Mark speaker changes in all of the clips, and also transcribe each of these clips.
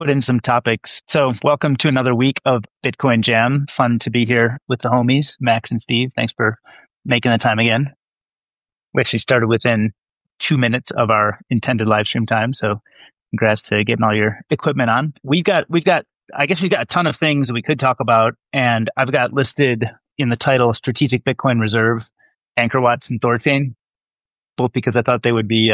Speaker 1: put in some topics. So welcome to another week of Bitcoin Jam. Fun to be here with the homies, Max and Steve. Thanks for making the time again. We actually started within 2 minutes of our intended live stream time. So congrats to getting all your equipment on. I guess we've got a ton of things we could talk about. And I've got listed in the title, Strategic Bitcoin Reserve, AnchorWatch and Thorchain, both because I thought they would be,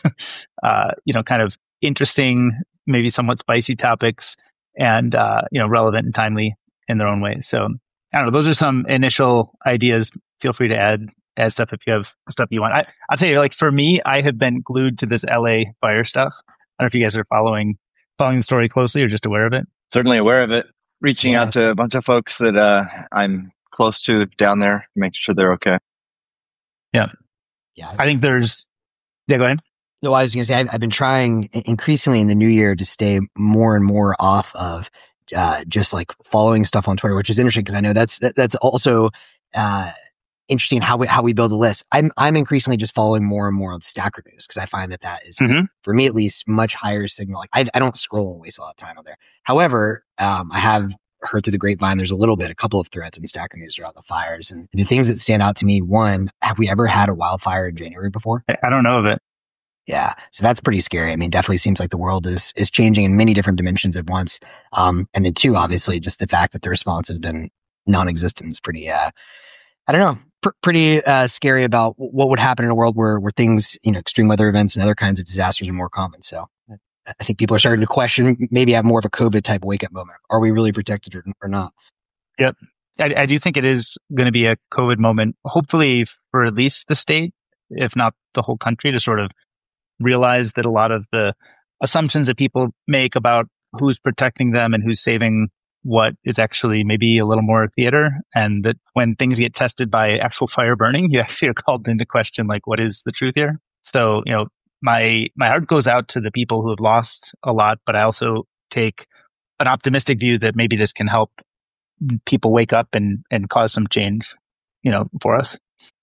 Speaker 1: kind of interesting, maybe somewhat spicy topics and, relevant and timely in their own ways. So I don't know. Those are some initial ideas. Feel free to add stuff if you have stuff you want. I'll tell you, like for me, I have been glued to this LA fire stuff. I don't know if you guys are following the story closely or just aware of it.
Speaker 2: Certainly aware of it. Reaching out to a bunch of folks that I'm close to down there, make sure they're okay.
Speaker 1: Yeah. I think there's... Yeah, go ahead.
Speaker 3: No, I was going to say, I've been trying increasingly in the new year to stay more and more off of just like following stuff on Twitter, which is interesting because I know that's also interesting how we build a list. I'm increasingly just following more and more on Stacker News because I find that is, for me at least, much higher signal. Like I don't scroll and waste a lot of time on there. However, I have heard through the grapevine, there's a couple of threads in Stacker News around the fires. And the things that stand out to me, one, have we ever had a wildfire in January before?
Speaker 1: I don't know of it.
Speaker 3: Yeah. So that's pretty scary. I mean, definitely seems like the world is changing in many different dimensions at once. And then two, obviously, just the fact that the response has been non-existent is pretty, I don't know, pretty scary about what would happen in a world where things, extreme weather events and other kinds of disasters are more common. So I think people are starting to question, maybe have more of a COVID type wake up moment. Are we really protected or not?
Speaker 1: Yep. I do think it is going to be a COVID moment, hopefully for at least the state, if not the whole country, to sort of realize that a lot of the assumptions that people make about who's protecting them and who's saving what is actually maybe a little more theater, and that when things get tested by actual fire burning, you actually are called into question, like, what is the truth here? So, my heart goes out to the people who have lost a lot, but I also take an optimistic view that maybe this can help people wake up and cause some change, for us.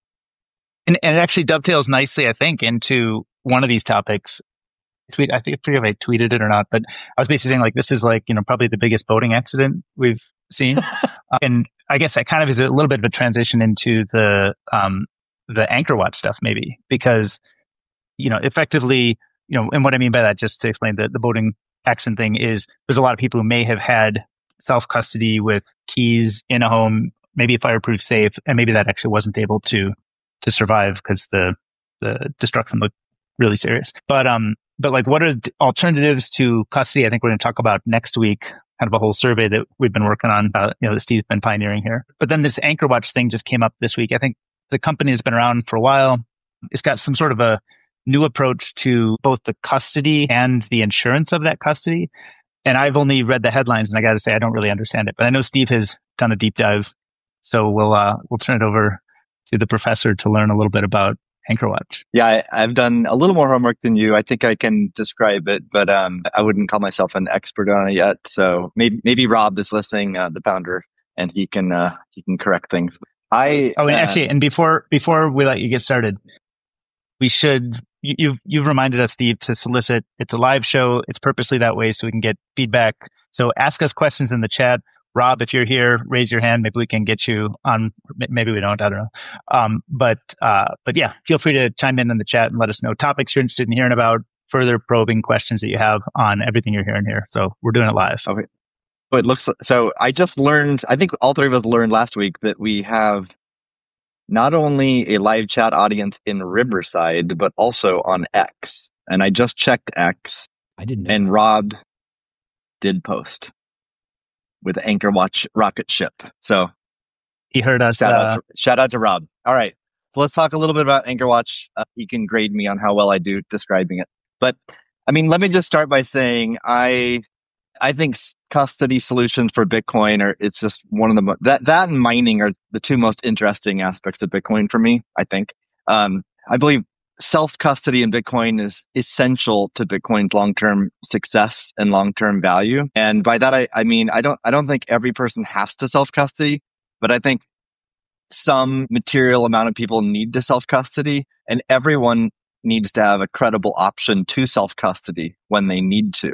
Speaker 1: And it actually dovetails nicely, I think, into one of these topics. I forget if I tweeted it or not, but I was basically saying, like, this is like, probably the biggest boating accident we've seen. And I guess that kind of is a little bit of a transition into the AnchorWatch stuff, maybe, because, effectively, and what I mean by that, just to explain the boating accident thing, is there's a lot of people who may have had self-custody with keys in a home, maybe a fireproof safe, and maybe that actually wasn't able to survive because the destruction looked really serious. But like, what are the alternatives to custody? I think we're going to talk about next week, kind of a whole survey that we've been working on, that Steve's been pioneering here. But then this AnchorWatch thing just came up this week. I think the company has been around for a while. It's got some sort of a new approach to both the custody and the insurance of that custody. And I've only read the headlines, and I got to say, I don't really understand it. But I know Steve has done a deep dive. So we'll turn it over to the professor to learn a little bit about AnchorWatch.
Speaker 2: Yeah, I've done a little more homework than you. I think I can describe it, but I wouldn't call myself an expert on it yet. So maybe Rob is listening, the founder, and he can correct things.
Speaker 1: And before we let you get started, we should. You've reminded us, Steve, to solicit. It's a live show. It's purposely that way so we can get feedback. So ask us questions in the chat. Rob, if you're here, raise your hand. Maybe we can get you on. Maybe we don't. I don't know. But yeah, feel free to chime in the chat and let us know topics you're interested in hearing about, further probing questions that you have on everything you're hearing here. So we're doing it live.
Speaker 2: Okay. But it looks so. I just learned. I think all three of us learned last week that we have not only a live chat audience in Riverside, but also on X. And I just checked X.
Speaker 3: I didn't know.
Speaker 2: And Rob did post with AnchorWatch rocket ship. So
Speaker 1: he heard us.
Speaker 2: Shout out to Rob. All right. So let's talk a little bit about AnchorWatch. You can grade me on how well I do describing it. But I mean, let me just start by saying I think custody solutions for Bitcoin it's just one of the that and mining are the two most interesting aspects of Bitcoin for me, I think. I believe self-custody in Bitcoin is essential to Bitcoin's long-term success and long-term value. And by that, I mean, I don't think every person has to self-custody, but I think some material amount of people need to self-custody, and everyone needs to have a credible option to self-custody when they need to.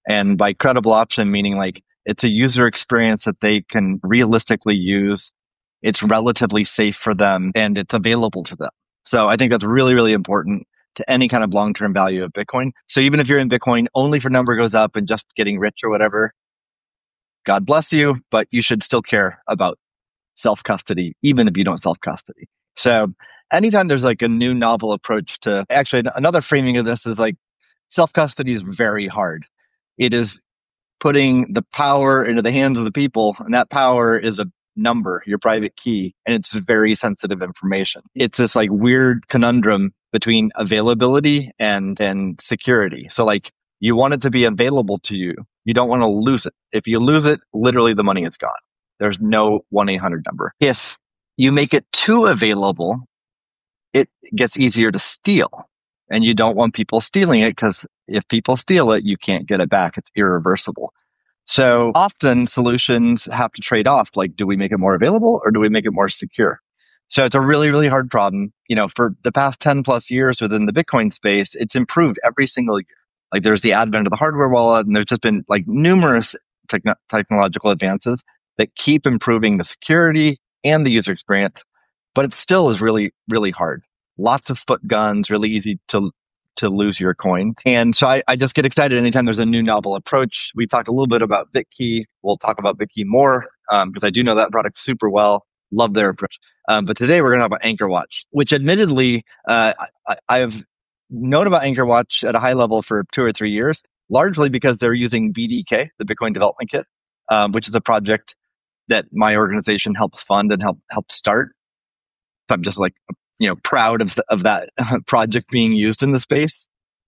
Speaker 2: And by credible option, meaning like it's a user experience that they can realistically use. It's relatively safe for them and it's available to them. So I think that's really, really important to any kind of long-term value of Bitcoin. So even if you're in Bitcoin only for number goes up and just getting rich or whatever, God bless you, but you should still care about self-custody, even if you don't self-custody. So anytime there's like a new novel approach to, actually another framing of this is like self-custody is very hard. It is putting the power into the hands of the people, and that power is a number, your private key, and it's very sensitive information. It's this like weird conundrum between availability and security. So like you want it to be available to you. You don't want to lose it. If you lose it, literally the money is gone. There's no 1-800 number. If you make it too available, it gets easier to steal. And you don't want people stealing it because if people steal it, you can't get it back. It's irreversible. So often solutions have to trade off. Like, do we make it more available or do we make it more secure? So it's a really, really hard problem. You know, for the past 10 plus years within the Bitcoin space, it's improved every single year. Like there's the advent of the hardware wallet, and there's just been like numerous technological advances that keep improving the security and the user experience, but it still is really, really hard. Lots of foot guns, really easy to lose your coins. And so I just get excited anytime there's a new novel approach. We talked a little bit about Bitkey. We'll talk about Bitkey more because I do know that product super well. Love their approach. But today we're going to talk about AnchorWatch, which admittedly I've known about AnchorWatch at a high level for 2 or 3 years, largely because they're using BDK, the Bitcoin Development Kit, which is a project that my organization helps fund and help start. So I'm just like, proud of that project being used in the space.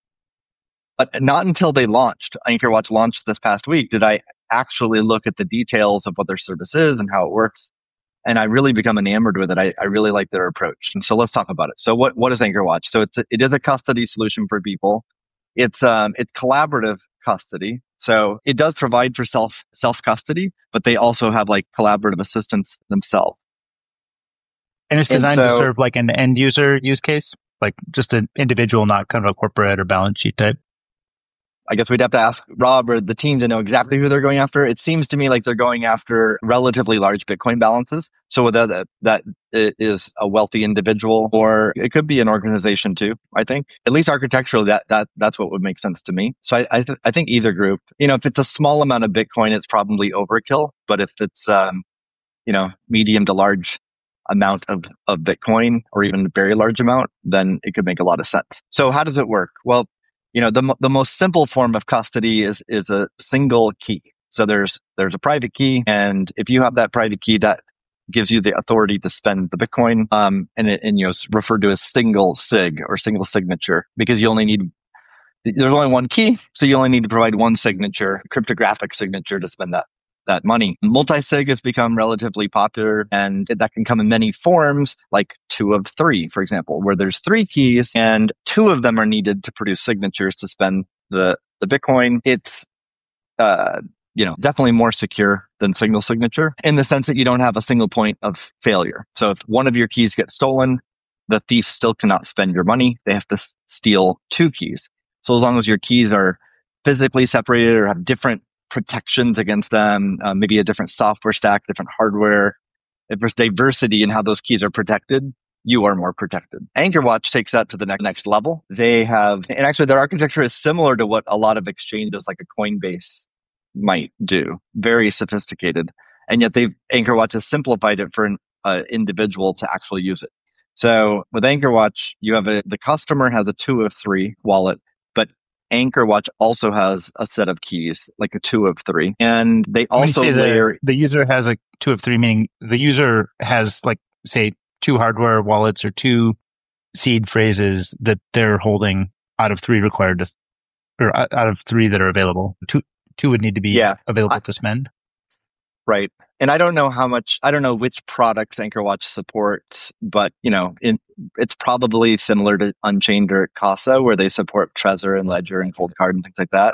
Speaker 2: But not until they launched, AnchorWatch launched this past week, did I actually look at the details of what their service is and how it works. And I really become enamored with it. I really like their approach. And so let's talk about it. So what is AnchorWatch? So it is a custody solution for people. It's collaborative custody. So it does provide for self custody, but they also have like collaborative assistance themselves.
Speaker 1: And it's designed to serve like an end user use case, like just an individual, not kind of a corporate or balance sheet type.
Speaker 2: I guess we'd have to ask Rob or the team to know exactly who they're going after. It seems to me like they're going after relatively large Bitcoin balances. So whether that is a wealthy individual or it could be an organization too, I think. At least architecturally, that's what would make sense to me. So I think either group, if it's a small amount of Bitcoin, it's probably overkill. But if it's, medium to large amount of Bitcoin or even a very large amount, then it could make a lot of sense. So how does it work? Well, the most simple form of custody is a single key. So there's a private key, and if you have that private key, that gives you the authority to spend the Bitcoin, and it's referred to as single sig or single signature because there's only one key, so you only need to provide one signature, cryptographic signature to spend that money. Multi-sig has become relatively popular, and that can come in many forms, like 2 of 3, for example, where there's 3 keys and 2 of them are needed to produce signatures to spend the Bitcoin. It's definitely more secure than single signature in the sense that you don't have a single point of failure. So if one of your keys gets stolen, the thief still cannot spend your money. They have to steal 2 keys. So as long as your keys are physically separated or have different protections against them, maybe a different software stack, different hardware. If there's diversity in how those keys are protected, you are more protected. AnchorWatch takes that to the next level. And actually their architecture is similar to what a lot of exchanges like a Coinbase might do. Very sophisticated. And yet AnchorWatch has simplified it for an individual to actually use it. So with AnchorWatch, the customer has a 2 of 3 wallet, but AnchorWatch also has a set of keys, like a 2 of 3. And they also layer...
Speaker 1: The user has a 2 of 3, meaning the user has, like, say, 2 hardware wallets or 2 seed phrases that they're holding out of 3 required to, or out of 3 that are available. Two would need to be available to spend.
Speaker 2: Right. And I don't know which products AnchorWatch supports, but, it's probably similar to Unchained or Casa, where they support Trezor and Ledger and Coldcard and things like that.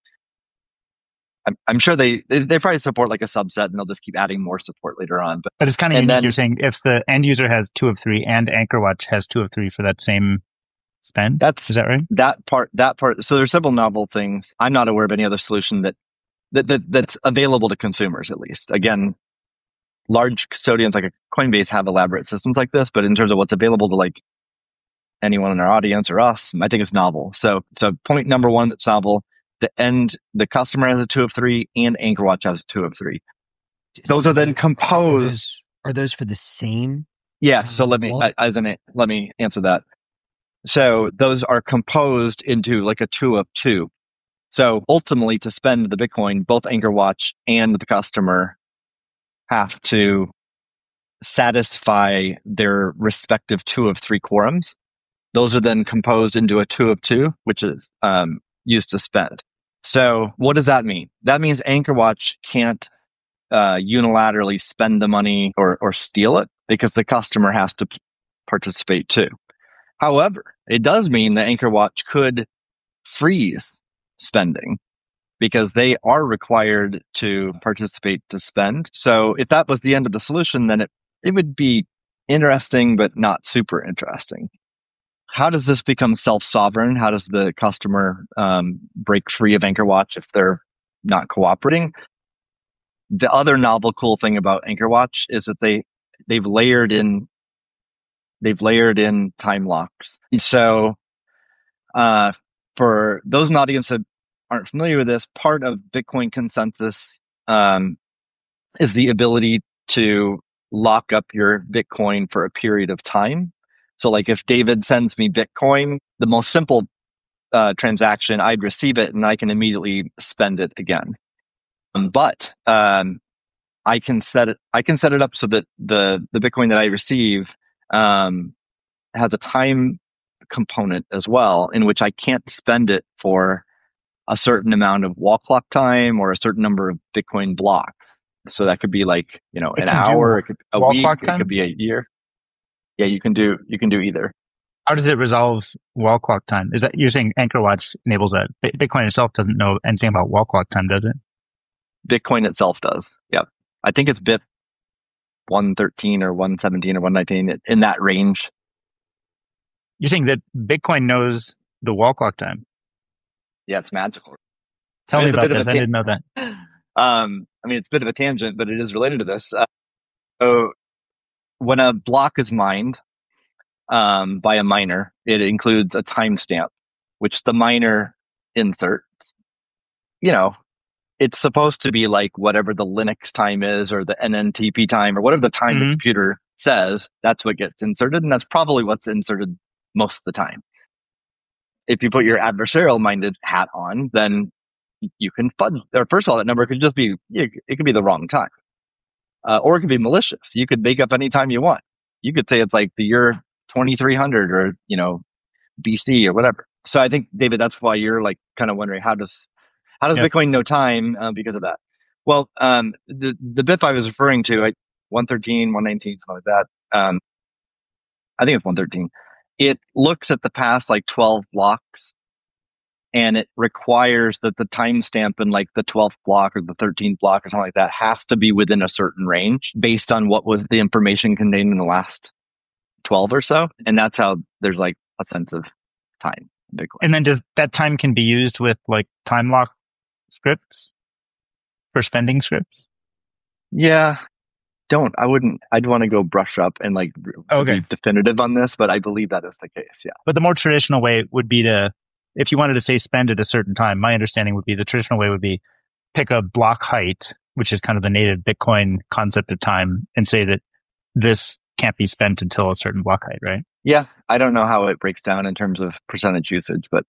Speaker 2: I'm sure they probably support like a subset, and they'll just keep adding more support later on.
Speaker 1: But it's kind of unique. You're saying if the end user has 2 of 3 and AnchorWatch has 2 of 3 for that same spend. Is that right?
Speaker 2: That part. So there's several novel things. I'm not aware of any other solution that's available to consumers, at least. Again, large custodians like a Coinbase have elaborate systems like this, but in terms of what's available to like anyone in our audience or us, I think it's novel. So point number one that's novel, the customer has a 2 of 3 and AnchorWatch has a 2 of 3. Those are then composed.
Speaker 3: Are those for the same?
Speaker 2: Yeah. So let me answer that. So those are composed into like a 2 of 2. So ultimately, to spend the Bitcoin, both AnchorWatch and the customer have to satisfy their respective 2 of 3 quorums. Those are then composed into a 2 of 2, which is used to spend. So what does that mean? That means AnchorWatch can't unilaterally spend the money or steal it because the customer has to participate too. However, it does mean that AnchorWatch could freeze spending because they are required to participate to spend. So if that was the end of the solution, then it would be interesting, but not super interesting. How does this become self-sovereign? How does the customer break free of AnchorWatch if they're not cooperating? The other novel cool thing about AnchorWatch is that they've layered in time locks. So for those in the audience that aren't familiar with this, part of Bitcoin consensus is the ability to lock up your Bitcoin for a period of time. So like if David sends me Bitcoin, the most simple transaction, I'd receive it and I can immediately spend it again. But I can set it up so that the Bitcoin that I receive has a time component as well, in which I can't spend it for a certain amount of wall clock time or a certain number of Bitcoin blocks. So that could be like, an hour, it could be a week, it could be a year. Yeah, you can do either.
Speaker 1: How does it resolve wall clock time? Is that you're saying AnchorWatch enables that? Bitcoin itself doesn't know anything about wall clock time, does it?
Speaker 2: Bitcoin itself does. Yep. I think it's BIP 113 or 117 or 119 in that range.
Speaker 1: You're saying that Bitcoin knows the wall clock time?
Speaker 2: Yeah, it's magical.
Speaker 1: Tell me about this. I didn't know that.
Speaker 2: It's a bit of a tangent, but it is related to this. So when a block is mined by a miner, it includes a timestamp, which the miner inserts. It's supposed to be like whatever the Linux time is or the NNTP time or whatever the time the computer says, that's what gets inserted. And that's probably what's inserted most of the time. If you put your adversarial minded hat on, then you can fudge. Or first of all, that number could just be, it could be the wrong time. Or it could be malicious. You could make up any time you want. You could say it's like the year 2300 or, BC or whatever. So I think, David, that's why you're like kind of wondering how does Bitcoin know time because of that? Well, the BIP I was referring to, 113, 119, something like that. I think it's 113. It looks at the past like 12 blocks, and it requires that the timestamp in like the 12th block or the 13th block or something like that has to be within a certain range based on what was the information contained in the last 12 or so. And that's how there's like a sense of time in Bitcoin.
Speaker 1: And then does that time can be used with like time lock scripts for spending scripts?
Speaker 2: Yeah. I'd want to go brush up and like be definitive on this, but I believe that is the case. Yeah.
Speaker 1: But the more traditional way would be if you wanted to say spend at a certain time, my understanding would be the traditional way would be pick a block height, which is kind of the native Bitcoin concept of time, and say that this can't be spent until a certain block height, right?
Speaker 2: Yeah. I don't know how it breaks down in terms of percentage usage, but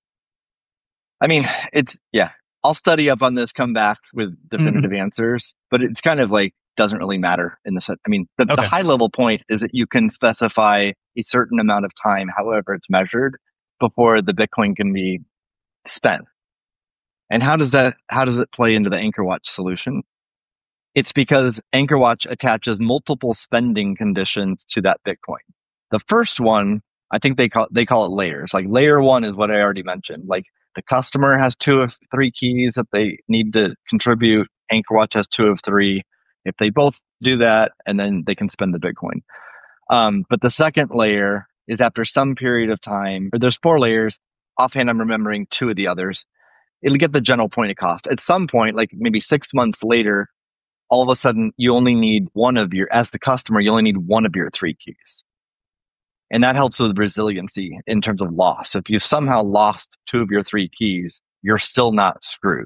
Speaker 2: I'll study up on this, come back with definitive answers, but it's kind of like doesn't really matter in the set. The high level point is that you can specify a certain amount of time, however it's measured, before the Bitcoin can be spent. And how does it play into the AnchorWatch solution? It's because AnchorWatch attaches multiple spending conditions to that Bitcoin. The first one, I think they call it layers. Like layer one is what I already mentioned. Like the customer has 2 of 3 keys that they need to contribute. AnchorWatch has 2 of 3. If they both do that, and then they can spend the Bitcoin. But the second layer is after some period of time, or there's 4 layers. Offhand, I'm remembering 2 of the others. It'll get the general point of cost. At some point, like maybe 6 months later, all of a sudden you only need as the customer, you only need one of your 3 keys. And that helps with resiliency in terms of loss. If you somehow lost 2 of your 3 keys, you're still not screwed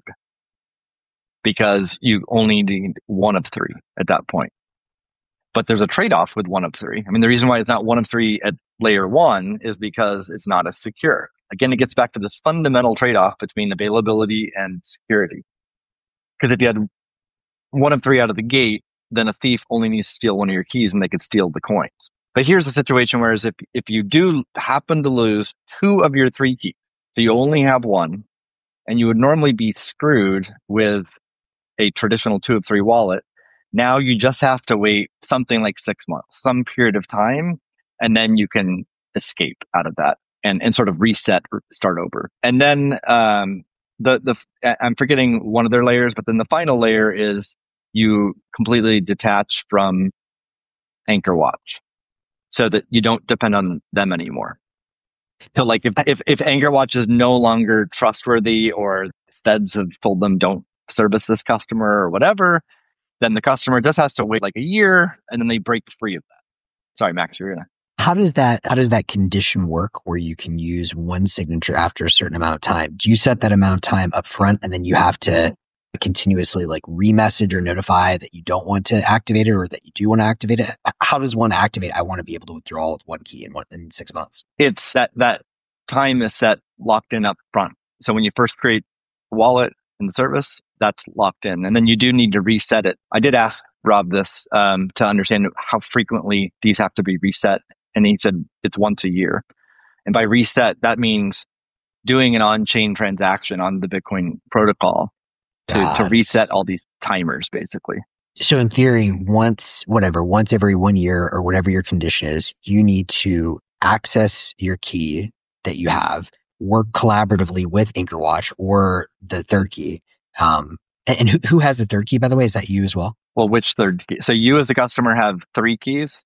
Speaker 2: because you only need one of 3 at that point. But there's a trade-off with one of 3. I mean, the reason why it's not one of 3 at layer 1 is because it's not as secure. Again, it gets back to this fundamental trade-off between availability and security. Because if you had one of 3 out of the gate, then a thief only needs to steal one of your keys and they could steal the coins. But here's the situation, whereas if you do happen to lose 2 of your 3 keys, so you only have one, and you would normally be screwed with a traditional 2 of 3 wallet, now you just have to wait something like 6 months, some period of time, and then you can escape out of that and sort of reset, start over. And then I'm forgetting one of their layers, but then the final layer is you completely detach from AnchorWatch so that you don't depend on them anymore. So like if AnchorWatch is no longer trustworthy or feds have told them don't service this customer or whatever, then the customer just has to wait like a year and then they break free of that. Sorry, Max, you're gonna.
Speaker 3: How does that condition work where you can use one signature after a certain amount of time? Do you set that amount of time up front and then you have to continuously like remessage or notify that you don't want to activate it or that you do want to activate it? How does one activate? I want to be able to withdraw with one key in 6 months.
Speaker 2: It's that time is set locked in up front. So when you first create a wallet in the service, that's locked in. And then you do need to reset it. I did ask Rob this to understand how frequently these have to be reset. And he said it's once a year. And by reset, that means doing an on-chain transaction on the Bitcoin protocol to reset all these timers, basically.
Speaker 3: So in theory, once every 1 year or whatever your condition is, you need to access your key that you have, work collaboratively with AnchorWatch or the third key. And who has the third key, by the way? Is that you as well?
Speaker 2: Well, which third key? So you as the customer have 3 keys,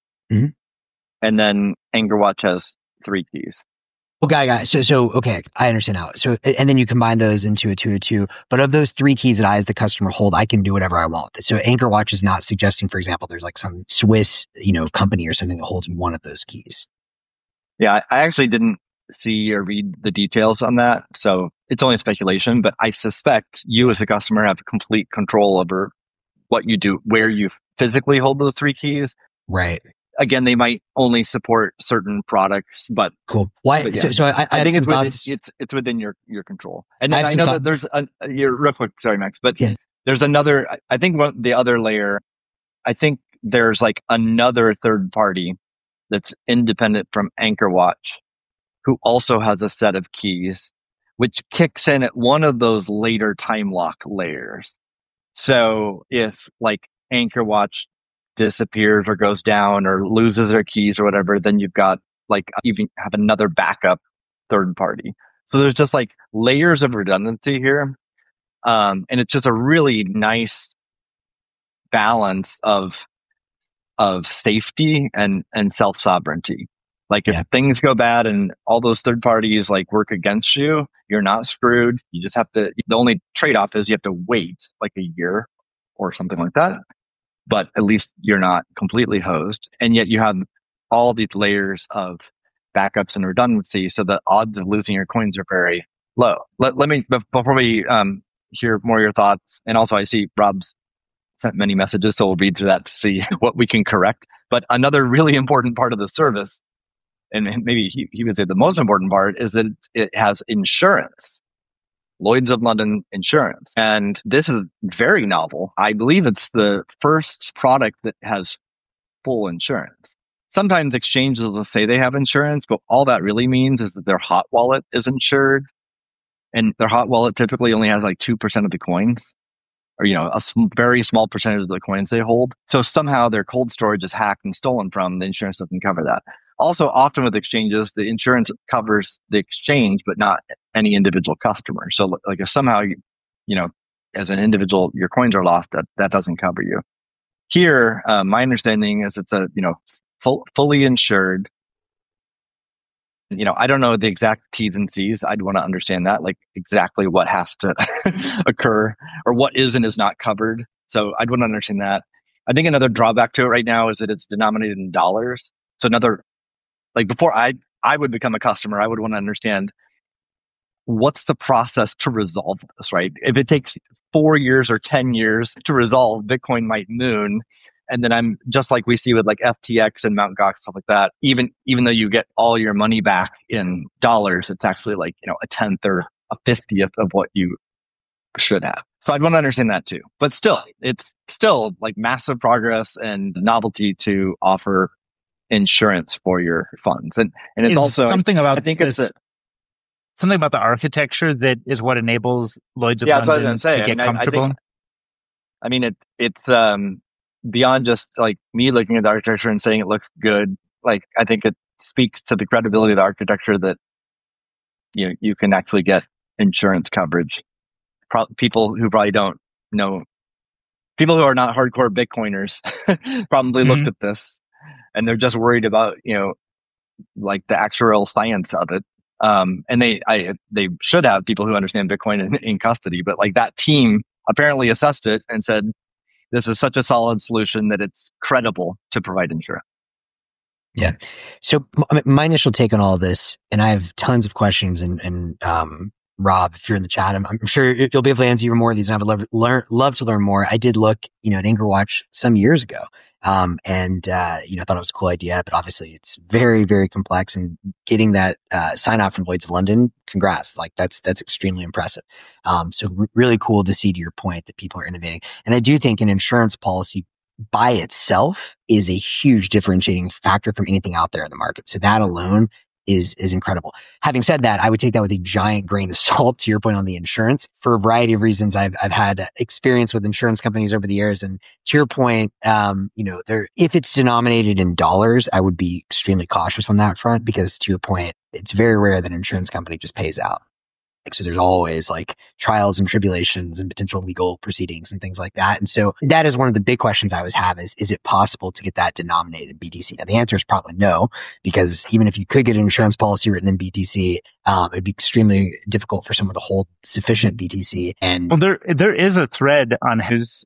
Speaker 2: and then AnchorWatch has 3 keys.
Speaker 3: Okay, so okay, I understand now. So, and then you combine those into a 2 of 2. But of those 3 keys that I, as the customer, hold, I can do whatever I want. So, AnchorWatch is not suggesting, for example, there's like some Swiss, company or something that holds one of those keys.
Speaker 2: Yeah, I actually didn't see or read the details on that, so it's only speculation. But I suspect you, as a customer, have complete control over what you do, where you physically hold those 3 keys.
Speaker 3: Right.
Speaker 2: Again, they might only support certain products, but
Speaker 3: cool. Why?
Speaker 2: But yeah.
Speaker 3: So I
Speaker 2: think it's within your control. And then I know that there's real quick. Sorry, Max, but there's another. I think the other layer. I think there's like another third party that's independent from AnchorWatch, who also has a set of keys, which kicks in at one of those later time lock layers. So if like AnchorWatch disappears or goes down or loses their keys or whatever, then you've got like even have another backup third party. So there's just like layers of redundancy here. And it's just a really nice balance of safety and self-sovereignty. Like if things go bad and all those third parties like work against you, you're not screwed. You just have to, the only trade-off is you have to wait like a year or something like that. But at least you're not completely hosed. And yet you have all these layers of backups and redundancy. So the odds of losing your coins are very low. Let me, before we hear more of your thoughts, and also I see Rob's sent many messages, so we'll read through that to see what we can correct. But another really important part of the service, and maybe he would say the most important part, is that it has insurance. Lloyd's of London insurance. And this is very novel. I believe it's the first product that has full insurance. Sometimes exchanges will say they have insurance, but all that really means is that their hot wallet is insured. And their hot wallet typically only has like 2% of the coins, or, a very small percentage of the coins they hold. So somehow their cold storage is hacked and stolen from. The insurance doesn't cover that. Also, often with exchanges, the insurance covers the exchange, but not any individual customer. So like if somehow, as an individual, your coins are lost, that doesn't cover you. Here, my understanding is it's a, fully insured. I don't know the exact T's and C's. I'd want to understand that, like exactly what has to occur or what is and is not covered. So I'd want to understand that. I think another drawback to it right now is that it's denominated in dollars. So before I would become a customer, I would want to understand what's the process to resolve this, right? If it takes 4 years or 10 years to resolve, Bitcoin might moon. And then I'm just like we see with like FTX and Mt. Gox, stuff like that. Even though you get all your money back in dollars, it's actually like, a 10th or a 50th of what you should have. So I'd want to understand that too. But still, it's still like massive progress and novelty to offer insurance for your funds. And it's also
Speaker 1: something about
Speaker 2: I think
Speaker 1: this,
Speaker 2: it's
Speaker 1: something about the architecture that is what enables Lloyd's of London to get comfortable.
Speaker 2: It's beyond just like me looking at the architecture and saying it looks good. Like I think it speaks to the credibility of the architecture that you can actually get insurance coverage. People who probably don't know, people who are not hardcore Bitcoiners probably looked at this and they're just worried about like the actual science of it. And they should have people who understand Bitcoin in custody, but like that team apparently assessed it and said, this is such a solid solution that it's credible to provide insurance.
Speaker 3: Yeah. So my initial take on all of this, and I have tons of questions and Rob, if you're in the chat, I'm sure you'll be able to answer even more of these, and I would love to learn more. I did look, at AnchorWatch some years ago. Thought it was a cool idea, but obviously it's very, very complex, and getting that, sign off from Lloyd's of London, congrats. Like that's extremely impressive. Really cool to see, to your point, that people are innovating. And I do think an insurance policy by itself is a huge differentiating factor from anything out there in the market. So that alone is incredible. Having said that, I would take that with a giant grain of salt, to your point on the insurance, for a variety of reasons. I've had experience with insurance companies over the years, and to your point, if it's denominated in dollars, I would be extremely cautious on that front, because to your point, it's very rare that an insurance company just pays out. So there's always like trials and tribulations and potential legal proceedings and things like that. And so that is one of the big questions I always have is it possible to get that denominated in BTC? Now the answer is probably no, because even if you could get an insurance policy written in BTC, it'd be extremely difficult for someone to hold sufficient BTC. And
Speaker 1: there is a thread on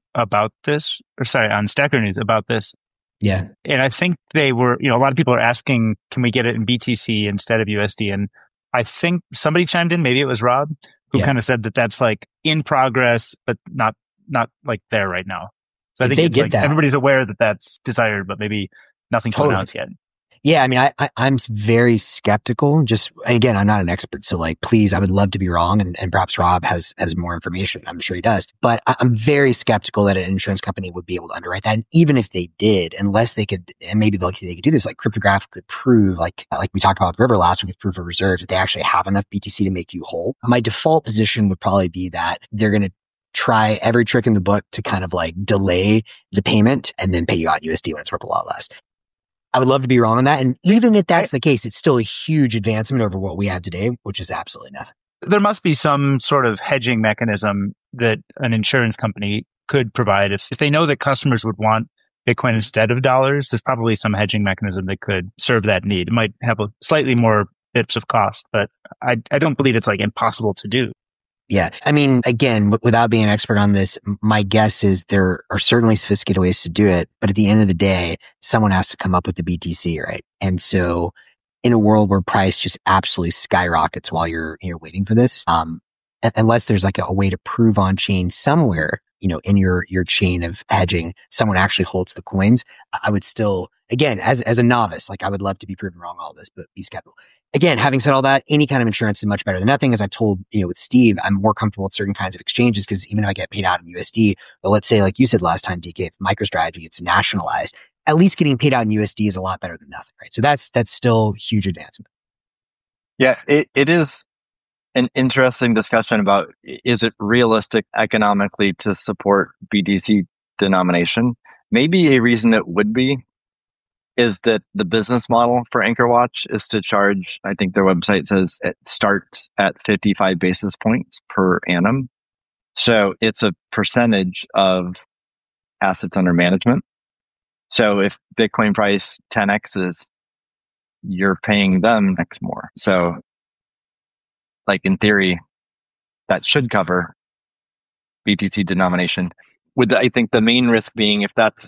Speaker 1: on Stacker News about this.
Speaker 3: Yeah.
Speaker 1: And I think they were, a lot of people are asking, can we get it in BTC instead of USD? And I think somebody chimed in, maybe it was Rob, who kind of said that that's like in progress, but not like there right now. So I think it's like everybody's aware that that's desired, but maybe nothing's announced yet.
Speaker 3: Yeah, I mean, I'm very skeptical. Just, again, I'm not an expert, so like, please, I would love to be wrong, and perhaps Rob has more information. I'm sure he does, but I'm very skeptical that an insurance company would be able to underwrite that. And even if they did, unless they could, and maybe they could do this, like cryptographically prove, like we talked about with River last week, with proof of reserves, that they actually have enough BTC to make you whole. My default position would probably be that they're going to try every trick in the book to kind of like delay the payment and then pay you out USD when it's worth a lot less. I would love to be wrong on that. And even if that's the case, it's still a huge advancement over what we have today, which is absolutely nothing.
Speaker 1: There must be some sort of hedging mechanism that an insurance company could provide. If they know that customers would want Bitcoin instead of dollars, there's probably some hedging mechanism that could serve that need. It might have a slightly more bits of cost, but I don't believe it's like impossible to do.
Speaker 3: Yeah. I mean, again, without being an expert on this, my guess is there are certainly sophisticated ways to do it. But at the end of the day, someone has to come up with the BTC, right? And so in a world where price just absolutely skyrockets while you're waiting for this, unless there's like a way to prove on chain somewhere, in your chain of hedging, someone actually holds the coins, I would still, again, as a novice, like I would love to be proven wrong all this, but be skeptical. Again, having said all that, any kind of insurance is much better than nothing. As I've told, with Steve, I'm more comfortable with certain kinds of exchanges, because even if I get paid out in USD, but let's say, like you said last time, DK, if MicroStrategy gets nationalized, at least getting paid out in USD is a lot better than nothing, right? So that's still huge advancement.
Speaker 2: Yeah, it is an interesting discussion about, is it realistic economically to support BTC denomination? Maybe a reason it would be is that the business model for AnchorWatch is to charge, I think their website says it starts at 55 basis points per annum. So it's a percentage of assets under management. So if Bitcoin price 10x is you're paying them X more. So like in theory, that should cover BTC denomination. With I think the main risk being if that's,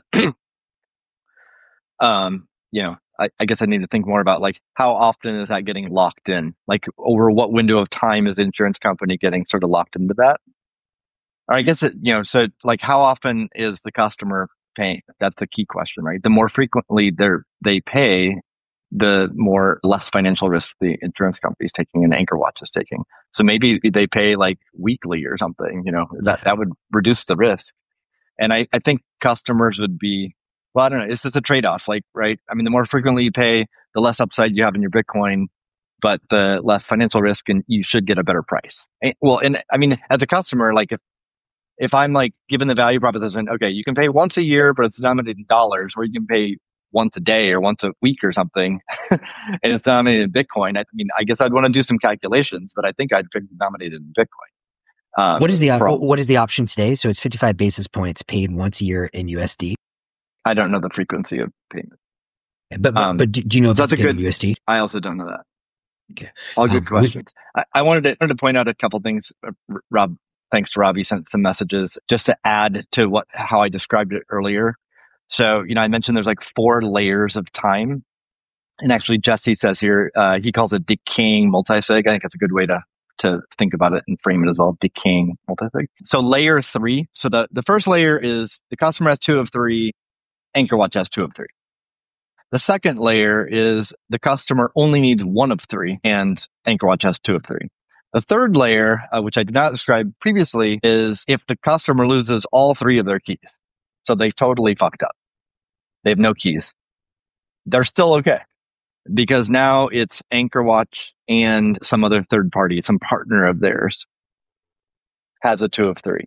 Speaker 2: I guess I need to think more about like how often is that getting locked in? Like over what window of time is the insurance company getting sort of locked into that? Or I guess so like how often is the customer paying? That's a key question, right? The more frequently they pay, the more less financial risk the insurance company is taking and Anchor Watch is taking. So maybe they pay like weekly or something, that would reduce the risk. And I think customers would be, well, I don't know, it's just a trade-off, like, right? I mean, the more frequently you pay, the less upside you have in your Bitcoin, but the less financial risk and you should get a better price. And I mean, as a customer, like if I'm like given the value proposition, okay, you can pay once a year, but it's denominated in dollars, or you can pay once a day or once a week or something, and it's denominated in Bitcoin. I mean, I guess I'd want to do some calculations, but I think I'd pick denominated in Bitcoin.
Speaker 3: What is the option today? So it's 55 basis points paid once a year in USD.
Speaker 2: I don't know the frequency of payment.
Speaker 3: But do you know if that's paid in USD?
Speaker 2: I also don't know that.
Speaker 3: Okay.
Speaker 2: All good questions. I wanted to point out a couple things. Rob, thanks to Rob, he sent some messages just to add to how I described it earlier. So, I mentioned there's like 4 layers of time. And actually, Jesse says here, he calls it decaying multisig. I think that's a good way to think about it and frame it as well, decaying multisig. So layer 3. So the first layer is the customer has 2 of 3, Anchor Watch has 2 of 3. The second layer is the customer only needs 1 of 3 and Anchor Watch has 2 of 3. The third layer, which I did not describe previously, is if the customer loses all 3 of their keys. So they totally fucked up. They have no keys. They're still okay because now it's Anchor Watch and some other third party, some partner of theirs has a 2 of 3.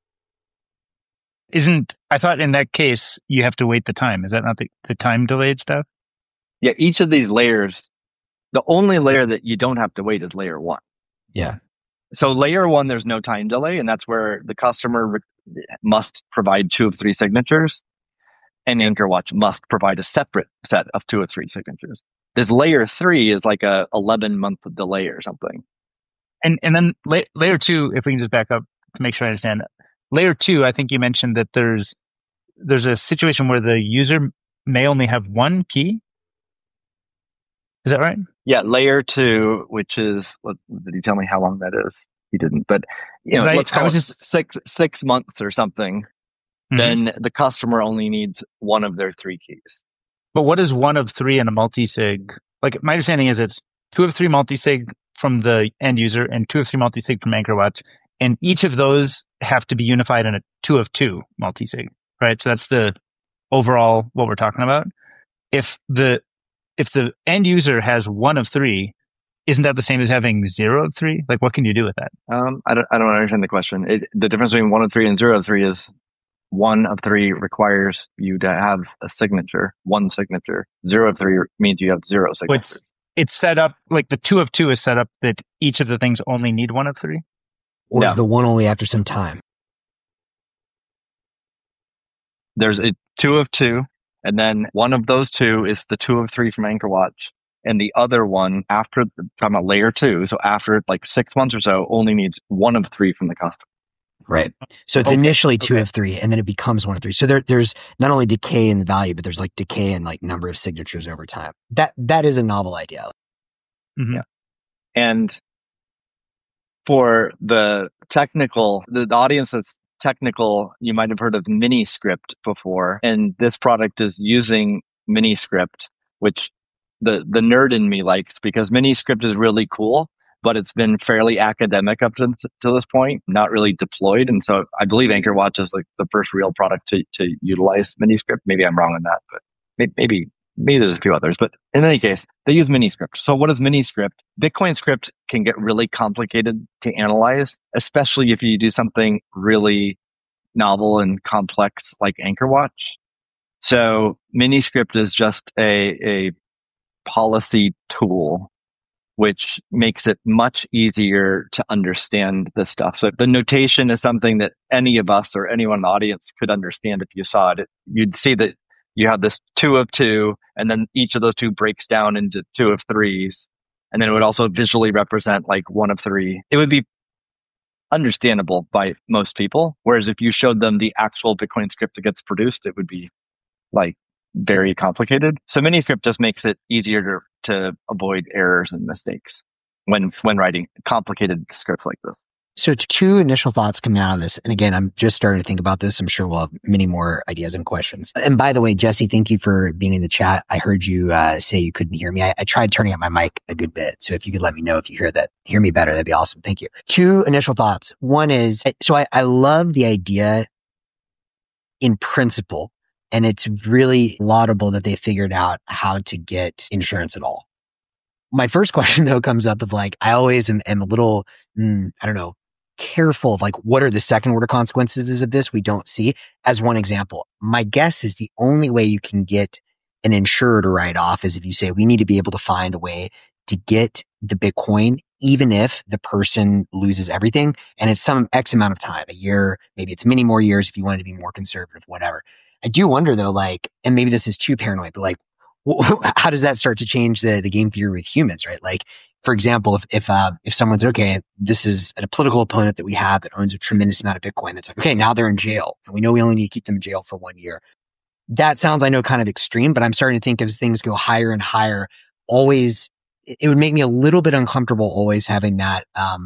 Speaker 1: I thought in that case, you have to wait the time. Is that not the time delayed stuff?
Speaker 2: Yeah, each of these layers, the only layer that you don't have to wait is layer 1.
Speaker 3: Yeah.
Speaker 2: So layer 1, there's no time delay, and that's where the customer must provide 2 of 3 signatures, and Anchor Watch must provide a separate set of 2 of 3 signatures. This layer 3 is like a 11-month delay or something.
Speaker 1: And then layer 2, if we can just back up to make sure I understand. Layer 2, I think you mentioned that there's a situation where the user may only have 1 key. Is that right?
Speaker 2: Yeah, layer 2, which is, did he tell me how long that is? He didn't, but let's call it 6 months or something. Mm-hmm. Then the customer only needs 1 of their 3 keys.
Speaker 1: But what is 1 of 3 in a multisig? Like my understanding is it's 2 of 3 multisig from the end user and 2 of 3 multisig from Anchor Watch. And each of those have to be unified in a 2 of 2 multisig, right? So that's the overall what we're talking about. If the end user has 1 of 3, isn't that the same as having 0 of 3? Like, what can you do with that?
Speaker 2: I don't understand the question. The difference between 1 of 3 and 0 of 3 is 1 of 3 requires you to have a signature, 1 signature. 0 of 3 means you have 0 signatures.
Speaker 1: It's set up like the 2 of 2 is set up that each of the things only need 1 of 3.
Speaker 3: Or is the 1 only after some time?
Speaker 2: There's a 2 of 2, and then 1 of those 2 is the 2 of 3 from Anchor Watch. And the other one, after talking about layer 2, so after like 6 months or so, only needs 1 of 3 from the customer.
Speaker 3: Right. So it's initially 2 of 3, and then it becomes 1 of 3. So there's not only decay in the value, but there's like decay in like number of signatures over time. That is a novel idea.
Speaker 2: Mm-hmm. Yeah. And for the technical, the audience that's technical, you might have heard of Miniscript before. And this product is using Miniscript, which the nerd in me likes because Miniscript is really cool, but it's been fairly academic up to this point, not really deployed. And so I believe Anchor Watch is like the first real product to utilize Miniscript. Maybe I'm wrong on that, but maybe there's a few others. But in any case, they use Miniscript. So what is Miniscript? Bitcoin script can get really complicated to analyze, especially if you do something really novel and complex like Anchor Watch. So Miniscript is just a policy tool which makes it much easier to understand this stuff. So the notation is something that any of us or anyone in the audience could understand if you saw it. You'd see that you have this 2 of 2, and then each of those 2 breaks down into 2 of 3s. And then it would also visually represent like 1 of 3. It would be understandable by most people. Whereas if you showed them the actual Bitcoin script that gets produced, it would be like very complicated. So Miniscript just makes it easier to avoid errors and mistakes when writing complicated scripts like this.
Speaker 3: So 2 initial thoughts coming out of this. And again, I'm just starting to think about this. I'm sure we'll have many more ideas and questions. And by the way, Jesse, thank you for being in the chat. I heard you say you couldn't hear me. I tried turning up my mic a good bit. So if you could let me know if you hear me better, that'd be awesome. Thank you. 2 initial thoughts. One is, so I love the idea in principle, and it's really laudable that they figured out how to get insurance at all. My first question though comes up of like, I always am a little, careful of like, what are the second order consequences of this we don't see? As one example, my guess is the only way you can get an insurer to write off is if you say, we need to be able to find a way to get the Bitcoin, even if the person loses everything. And it's some X amount of time, a year, maybe it's many more years if you wanted to be more conservative, whatever. I do wonder though, like, and maybe this is too paranoid, but like, how does that start to change the game theory with humans, right? Like, for example, if someone's okay, this is a political opponent that we have that owns a tremendous amount of Bitcoin. That's like, okay, now they're in jail and we know we only need to keep them in jail for 1 year. That sounds, I know, kind of extreme, but I'm starting to think as things go higher and higher, always, it would make me a little bit uncomfortable always having that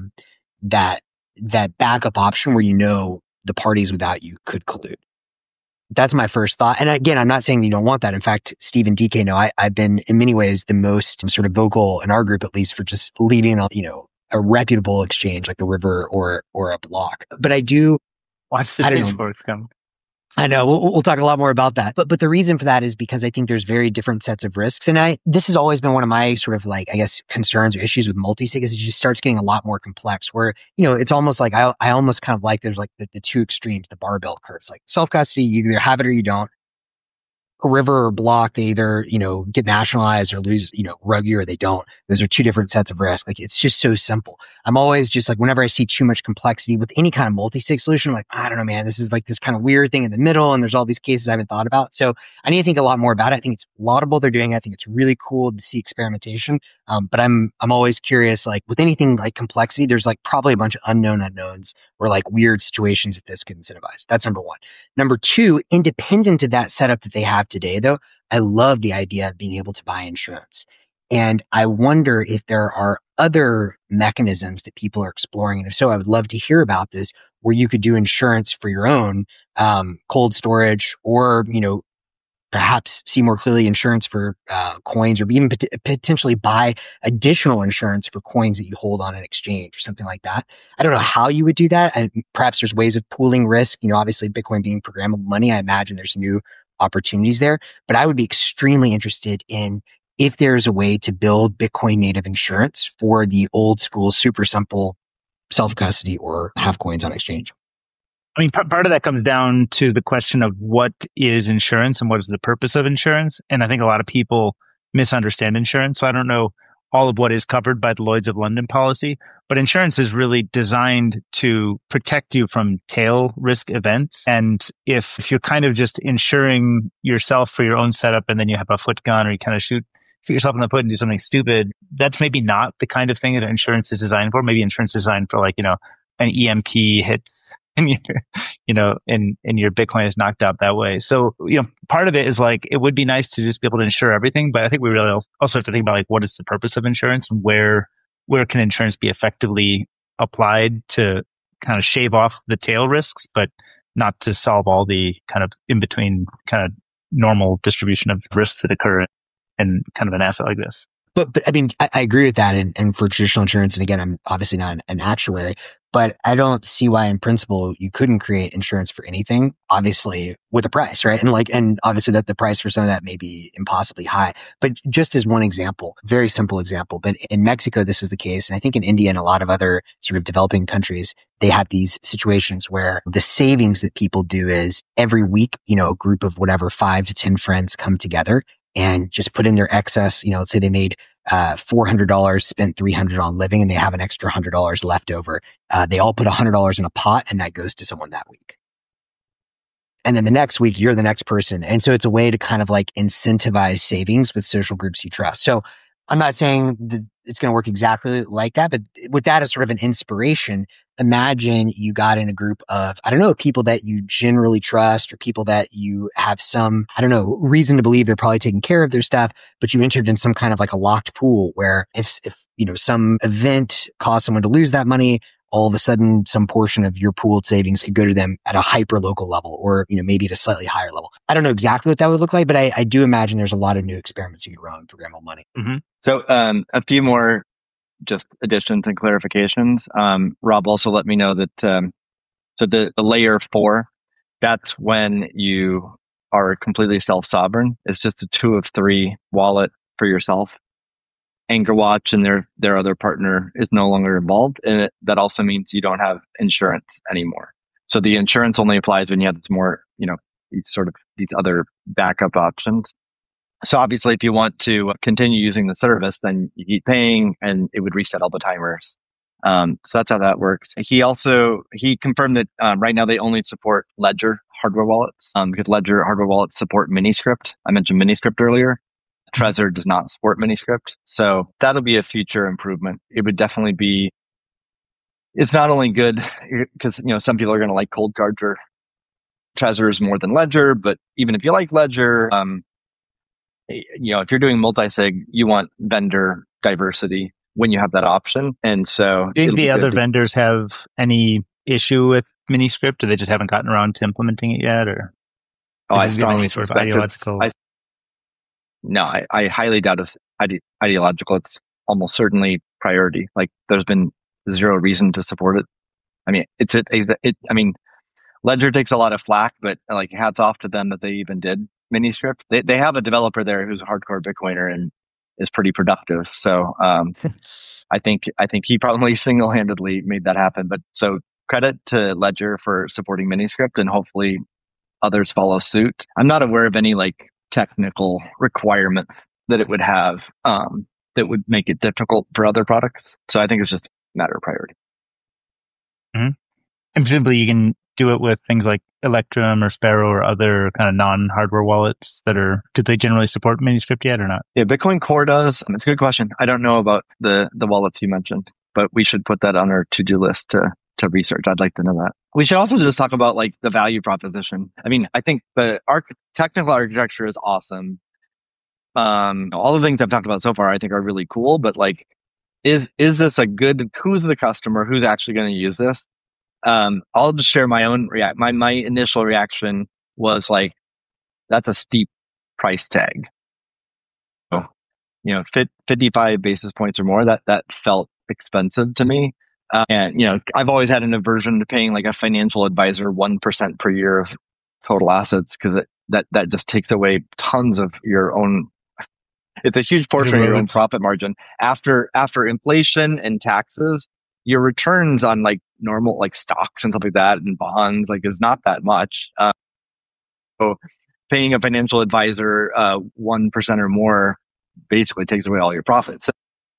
Speaker 3: backup option where, you know, the parties without you could collude. That's my first thought. And again, I'm not saying that you don't want that. In fact, Steve and DK know I've been in many ways the most sort of vocal in our group, at least, for just leaving, a reputable exchange like a River or a Block. But I do
Speaker 1: watch the pitchforks come.
Speaker 3: I know we'll talk a lot more about that. But the reason for that is because I think there's very different sets of risks. And this has always been one of my sort of like, I guess, concerns or issues with multi-sig is it just starts getting a lot more complex where, it's almost like I almost kind of like there's like the 2 extremes, the barbell curves, like self-custody, you either have it or you don't. A River or Block, they either, get nationalized or lose, rug you or they don't. Those are 2 different sets of risk. Like, it's just so simple. I'm always just like, whenever I see too much complexity with any kind of multi-sig solution, I'm like, I don't know, man, this is like this kind of weird thing in the middle. And there's all these cases I haven't thought about. So I need to think a lot more about it. I think it's laudable they're doing it. I think it's really cool to see experimentation. But I'm always curious, like with anything like complexity, there's like probably a bunch of unknowns or like weird situations that this could incentivize. That's number 1. Number 2, independent of that setup that they have today, though, I love the idea of being able to buy insurance. And I wonder if there are other mechanisms that people are exploring. And if so, I would love to hear about this, where you could do insurance for your own cold storage or, perhaps see more clearly insurance for coins, or even potentially buy additional insurance for coins that you hold on an exchange or something like that. I don't know how you would do that. And perhaps there's ways of pooling risk. Obviously Bitcoin being programmable money, I imagine there's new opportunities there. But I would be extremely interested in if there's a way to build Bitcoin native insurance for the old school, super simple self-custody or have coins on exchange.
Speaker 1: I mean, part of that comes down to the question of what is insurance and what is the purpose of insurance. And I think a lot of people misunderstand insurance. So I don't know all of what is covered by the Lloyd's of London policy, but insurance is really designed to protect you from tail risk events. And if you're kind of just insuring yourself for your own setup and then you have a foot gun or you kind of shoot yourself in the foot and do something stupid, that's maybe not the kind of thing that insurance is designed for. Maybe insurance is designed for like, an EMP hit and your Bitcoin is knocked out that way. So, part of it is like, it would be nice to just be able to insure everything, but I think we really also have to think about like, what is the purpose of insurance and where can insurance be effectively applied to kind of shave off the tail risks, but not to solve all the kind of in between kind of normal distribution of risks that occur in kind of an asset like this.
Speaker 3: But I mean, I agree with that. And for traditional insurance, and again, I'm obviously not an actuary, but I don't see why in principle you couldn't create insurance for anything, obviously with a price, right? And obviously that the price for some of that may be impossibly high. But just as one example, very simple example, but in Mexico, this was the case. And I think in India and a lot of other sort of developing countries, they have these situations where the savings that people do is every week, a group of whatever 5 to 10 friends come together and just put in their excess. Let's say they made $400, spent $300 on living, and they have an extra $100 left over. They all put $100 in a pot, and that goes to someone that week. And then the next week, you're the next person. And so it's a way to kind of like incentivize savings with social groups you trust. So I'm not saying that it's going to work exactly like that, but with that as sort of an inspiration, imagine you got in a group of, I don't know, people that you generally trust or people that you have some, I don't know, reason to believe they're probably taking care of their stuff, but you entered in some kind of like a locked pool where if some event caused someone to lose that money, all of a sudden some portion of your pooled savings could go to them at a hyper local level or, maybe at a slightly higher level. I don't know exactly what that would look like, but I do imagine there's a lot of new experiments you could run with programmable money.
Speaker 1: Mm-hmm.
Speaker 2: So a few more just additions and clarifications. Rob also let me know that so the layer 4, that's when you are completely self-sovereign. It's just a 2 of 3 wallet for yourself. AnchorWatch and their other partner is no longer involved, and that also means you don't have insurance anymore. So the insurance only applies when you have more, these other backup options. So obviously, if you want to continue using the service, then you keep paying, and it would reset all the timers. So that's how that works. He confirmed that right now they only support Ledger hardware wallets because Ledger hardware wallets support Miniscript. I mentioned Miniscript earlier. Trezor does not support Miniscript. So that'll be a future improvement. It would definitely be, it's not only good because, some people are going to like cold cards or Trezor is more than Ledger, but even if you like Ledger, if you're doing multi-sig, you want vendor diversity when you have that option. And so
Speaker 1: do you think the other vendors have any issue with Miniscript, or they just haven't gotten around to implementing it yet? Or
Speaker 2: I strongly suspect
Speaker 1: ideological?
Speaker 2: I highly doubt it's ideological. It's almost certainly priority. Like there's been zero reason to support it. I mean, Ledger takes a lot of flack, but like hats off to them that they even did Miniscript. They have a developer there who's a hardcore Bitcoiner and is pretty productive. So I think he probably single-handedly made that happen. But so credit to Ledger for supporting Miniscript, and hopefully others follow suit. I'm not aware of any like technical requirement that it would have that would make it difficult for other products. So I think it's just a matter of priority.
Speaker 1: Mm-hmm. And presumably you can do it with things like Electrum or Sparrow or other kind of non-hardware wallets do they generally support Miniscript yet or not?
Speaker 2: Yeah, Bitcoin Core does. It's a good question. I don't know about the wallets you mentioned, but we should put that on our to-do list to research. I'd like to know that. We should also just talk about like the value proposition. I mean, I think the technical architecture is awesome. All the things I've talked about so far, I think are really cool, but like, is this who's the customer? Who's actually going to use this? I'll just share my own my initial reaction was like, that's a steep price tag. So, 55 basis points or more, that felt expensive to me. And, I've always had an aversion to paying like a financial advisor 1% per year of total assets because that just takes away tons of your own. It's a huge portion of your own profit margin. After inflation and taxes, your returns on like normal like stocks and stuff like that and bonds like is not that much. So paying a financial advisor 1% or more basically takes away all your profits.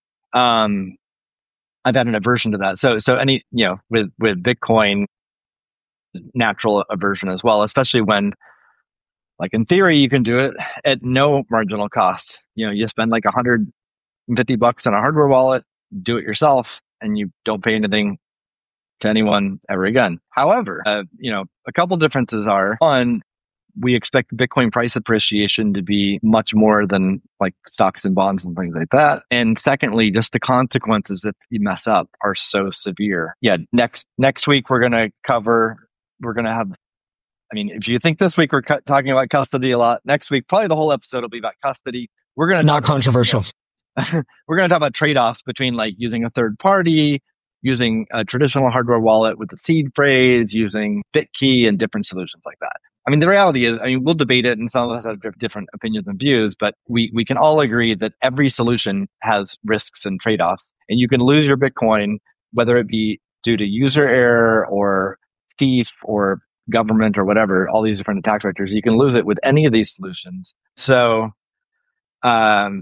Speaker 2: I've had an aversion to that. So any with Bitcoin, natural aversion as well, especially when like in theory you can do it at no marginal cost. You spend like $150 on a hardware wallet, do it yourself, and you don't pay anything to anyone ever again. However, a couple differences are: one, we expect Bitcoin price appreciation to be much more than like stocks and bonds and things like that. And secondly, just the consequences if you mess up are so severe. Yeah, next week we're going to have, if you think this week we're talking about custody a lot, next week probably the whole episode will be about custody. We're going to
Speaker 3: not controversial.
Speaker 2: We're going to talk about trade-offs between like using a third party, using a traditional hardware wallet with the seed phrase, using BitKey and different solutions like that. The reality is, we'll debate it and some of us have different opinions and views, but we can all agree that every solution has risks and trade-offs, and you can lose your Bitcoin, whether it be due to user error or thief or government or whatever, all these different attack vectors. You can lose it with any of these solutions. So, I've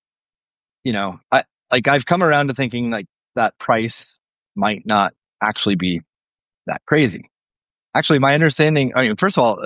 Speaker 2: come around to thinking like that price might not actually be that crazy. Actually, my understanding, I mean, first of all,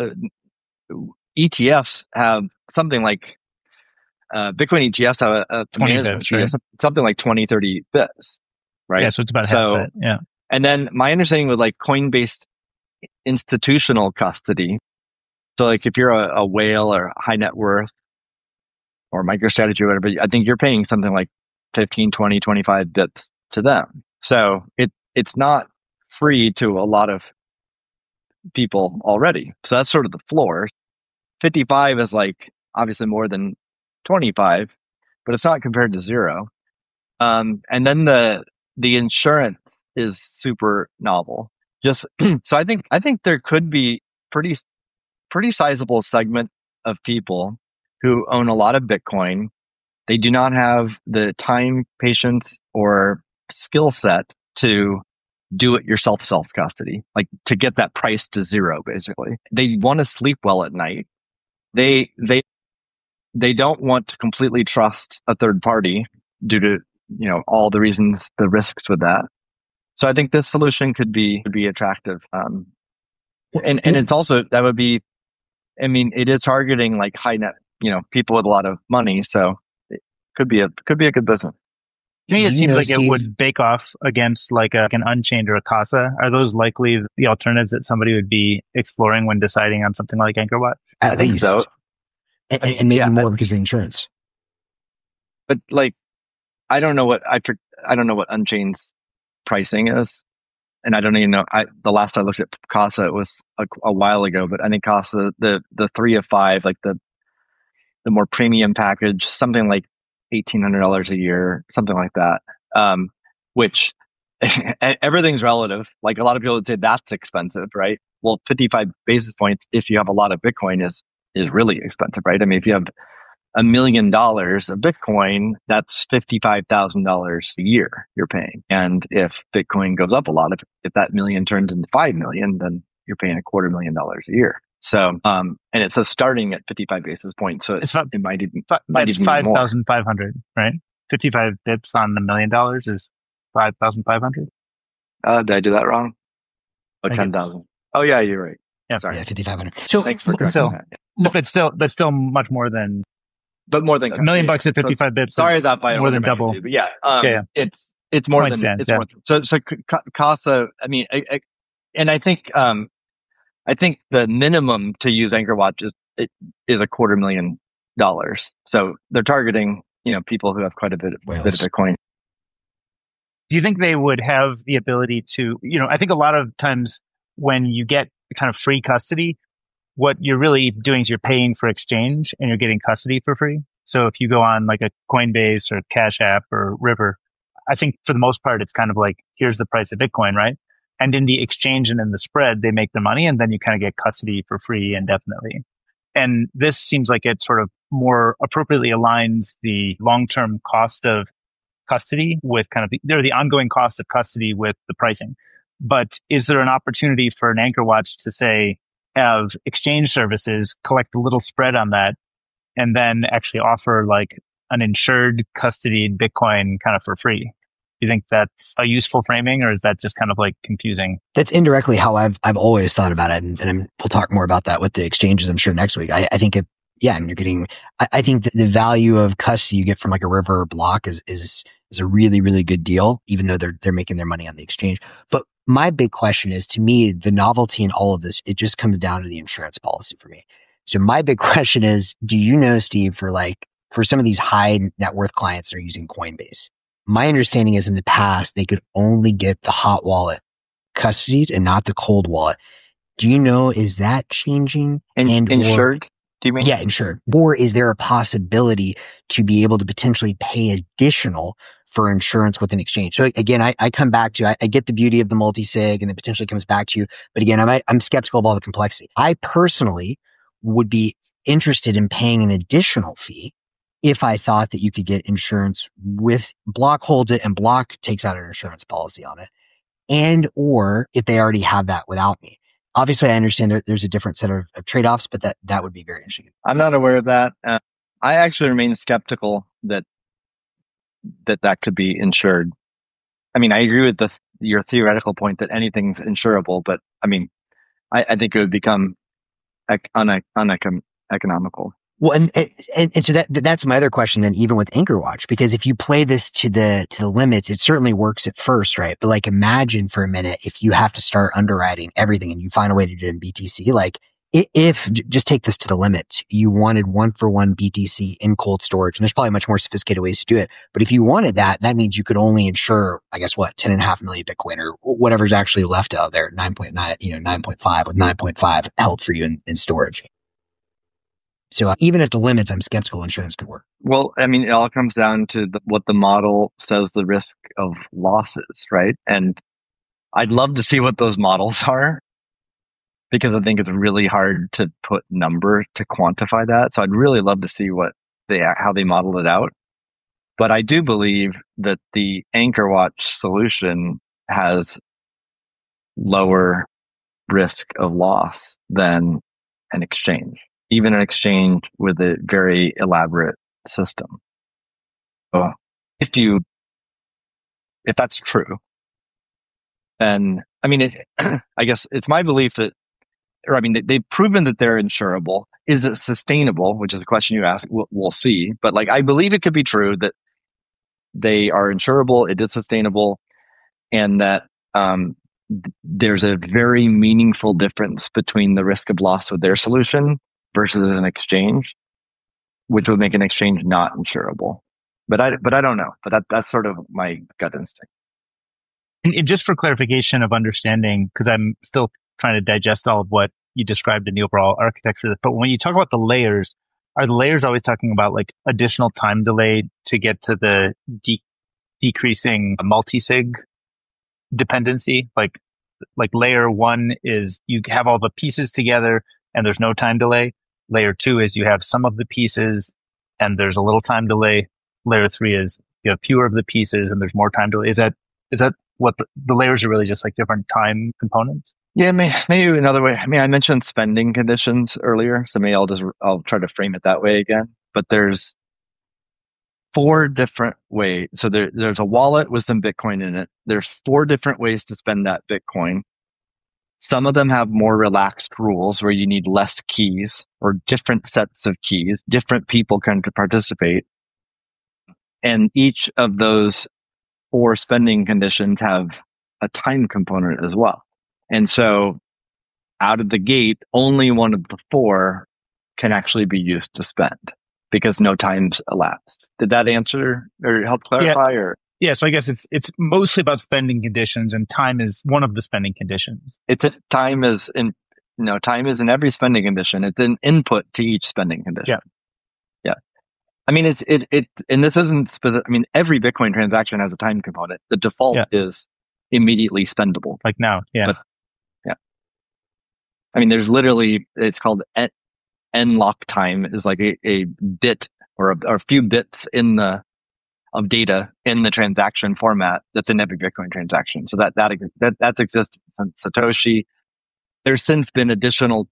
Speaker 2: ETFs have something like, Bitcoin ETFs have a
Speaker 1: 20
Speaker 2: management
Speaker 1: bips,
Speaker 2: fee
Speaker 1: right?
Speaker 2: of something like 20, 30 bits, right?
Speaker 1: Yeah, so it's about half
Speaker 2: So,
Speaker 1: that. Yeah.
Speaker 2: and then my understanding with like Coinbase institutional custody. So like if you're a whale or high net worth or MicroStrategy or whatever, I think you're paying something like 15, 20, 25 bips to them. So it's not free to a lot of people already. So that's sort of the floor. 55 is like obviously more than 25, but it's not compared to zero. And then the insurance is super novel. Just so I think there could be pretty sizable segment of people who own a lot of Bitcoin. They do not have the time, patience, or skill set to do it yourself self custody, like to get that price to zero, basically. They want to sleep well at night. They don't want to completely trust a third party due to, all the reasons, the risks with that. So I think this solution could be attractive. And it's also, that would be, I mean, it is targeting like high net, people with a lot of money. So it could be a good business.
Speaker 1: To me, it
Speaker 3: You
Speaker 1: seems
Speaker 3: know,
Speaker 1: like it
Speaker 3: Steve-
Speaker 1: would bake off against like an Unchained or a Casa. Are those likely the alternatives that somebody would be exploring when deciding on something like AnchorWatch?
Speaker 3: At
Speaker 2: I think
Speaker 3: least.
Speaker 2: so.
Speaker 3: And maybe
Speaker 2: Yeah,
Speaker 3: more because of insurance.
Speaker 2: But like, I don't know what Unchained's pricing is, and I don't even know. The last I looked at Casa, it was a while ago. But I think Casa, the 3 of 5, like the more premium package, something like $1,800 a year, something like that. Which everything's relative. Like a lot of people would say that's expensive, right? Well, 55 basis points if you have a lot of Bitcoin is really expensive, right? I mean, if you have $1 million of Bitcoin, that's $55,000 a year you're paying. And if Bitcoin goes up a lot, if that million turns into 5 million, then you're paying $250,000 a year. So, and it says starting at 55 basis points. So it might even
Speaker 1: It's
Speaker 2: be more.
Speaker 1: 5,500, right? 55 bips on $1 million is 5,500.
Speaker 2: Did I do that wrong? Oh,
Speaker 1: I think
Speaker 2: 10,000. Oh yeah, you're right.
Speaker 1: Yeah.
Speaker 2: Sorry.
Speaker 3: Yeah, 5,500. So
Speaker 2: Thanks for correcting
Speaker 1: so-
Speaker 2: that.
Speaker 1: But still much more than
Speaker 2: But more than
Speaker 1: $1 million at 55 bips.
Speaker 2: Sorry about by
Speaker 1: more than
Speaker 2: order of
Speaker 1: double.
Speaker 2: magnitude, but yeah,
Speaker 1: Yeah.
Speaker 2: it's more
Speaker 1: Point
Speaker 2: than
Speaker 1: stands,
Speaker 2: it's
Speaker 1: yeah.
Speaker 2: more. So Casa. I mean, and I think the minimum to use AnchorWatch is $250,000. So they're targeting people who have quite a bit of Bitcoin.
Speaker 1: Do you think they would have the ability to, I think a lot of times when you get kind of free custody, what you're really doing is you're paying for exchange and you're getting custody for free. So if you go on like a Coinbase or Cash App or River, I think for the most part, it's kind of like, here's the price of Bitcoin, right? And in the exchange and in the spread, they make their money and then you kind of get custody for free indefinitely. And this seems like it sort of more appropriately aligns the long-term cost of custody with kind of the ongoing cost of custody with the pricing. But is there an opportunity for an AnchorWatch to say, have exchange services collect a little spread on that and then actually offer like an insured custodied Bitcoin kind of for free? Do you think that's a useful framing or is that just kind of like confusing?
Speaker 3: that's indirectly how I've always thought about it. And we'll talk more about that with the exchanges, I'm sure, next week. I think you're getting, I think that the value of custody you get from like a River or Block is a really, really good deal, even though they're making their money on the exchange. But my big question is, to me, the novelty in all of this, it just comes down to the insurance policy for me. So my big question is, do you know, Steve, for some of these high net worth clients that are using Coinbase, my understanding is in the past, they could only get the hot wallet custodied and not the cold wallet. Do you know, is that changing?
Speaker 2: And insured? Do you mean?
Speaker 3: Yeah, insured. Or is there a possibility to be able to potentially pay additional for insurance with an exchange? So again, I come back to, I get the beauty of the multi-sig and it potentially comes back to you. But again, I'm skeptical of all the complexity. I personally would be interested in paying an additional fee if I thought that you could get insurance with Block holds it and Block takes out an insurance policy on it. And, or if they already have that without me. Obviously, I understand there's a different set of trade-offs, but that would be very interesting.
Speaker 2: I'm not aware of that. I actually remain skeptical that could be insured. I mean, I agree with your theoretical point that anything's insurable, but I mean, I think it would become uneconomical.
Speaker 3: Well, and so that's my other question then, even with AnchorWatch, because if you play this to the limits, it certainly works at first, right? But like, imagine for a minute if you have to start underwriting everything and you find a way to do it in BTC, like if just take this to the limits, you wanted 1-for-1 BTC in cold storage, and there's probably much more sophisticated ways to do it. But if you wanted that, that means you could only insure, I guess, 10.5 million Bitcoin or whatever's actually left out there, 9.9, 9.5 with 9.5 held for you in storage. So even at the limits, I'm skeptical insurance could work.
Speaker 2: Well, I mean, it all comes down to what the model says the risk of losses, right? And I'd love to see what those models are, because I think it's really hard to put number to quantify that. So I'd really love to see how they model it out. But I do believe that the AnchorWatch solution has lower risk of loss than an exchange, even an exchange with a very elaborate system. So if that's true, then, I mean, I guess it's my belief that, they've proven that they're insurable. Is it sustainable? Which is a question you ask. We'll see. But like, I believe it could be true that they are insurable. It is sustainable, and that there's a very meaningful difference between the risk of loss with their solution versus an exchange, which would make an exchange not insurable. But I don't know. But that's sort of my gut instinct.
Speaker 1: And just for clarification of understanding, because I'm still trying to digest all of what you described in the overall architecture. But when you talk about the layers, are the layers always talking about like additional time delay to get to the decreasing multi-sig dependency? Like layer 1 is you have all the pieces together and there's no time delay. Layer 2 is you have some of the pieces and there's a little time delay. Layer 3 is you have fewer of the pieces and there's more time delay. Is that what the layers are really just like different time components?
Speaker 2: Yeah, maybe another way. I mean, I mentioned spending conditions earlier, so maybe I'll try to frame it that way again. But there's 4 different ways. So there's a wallet with some Bitcoin in it. There's 4 different ways to spend that Bitcoin. Some of them have more relaxed rules where you need less keys or different sets of keys. Different people can participate. And each of those 4 spending conditions have a time component as well. And so out of the gate, only one of the 4 can actually be used to spend because no time's elapsed. Did that answer or help clarify?
Speaker 1: Yeah. So I guess it's mostly about spending conditions, and time is one of the spending conditions.
Speaker 2: Time is in every spending condition. It's an input to each spending condition. Yeah. I mean, and this isn't specific. I mean, every Bitcoin transaction has a time component. The default is immediately spendable.
Speaker 1: Like now. Yeah.
Speaker 2: But, I mean, there's literally, it's called n-lock time, is like a bit or a few bits of data in the transaction format that's in every Bitcoin transaction. So that's existed since Satoshi. There's since been additional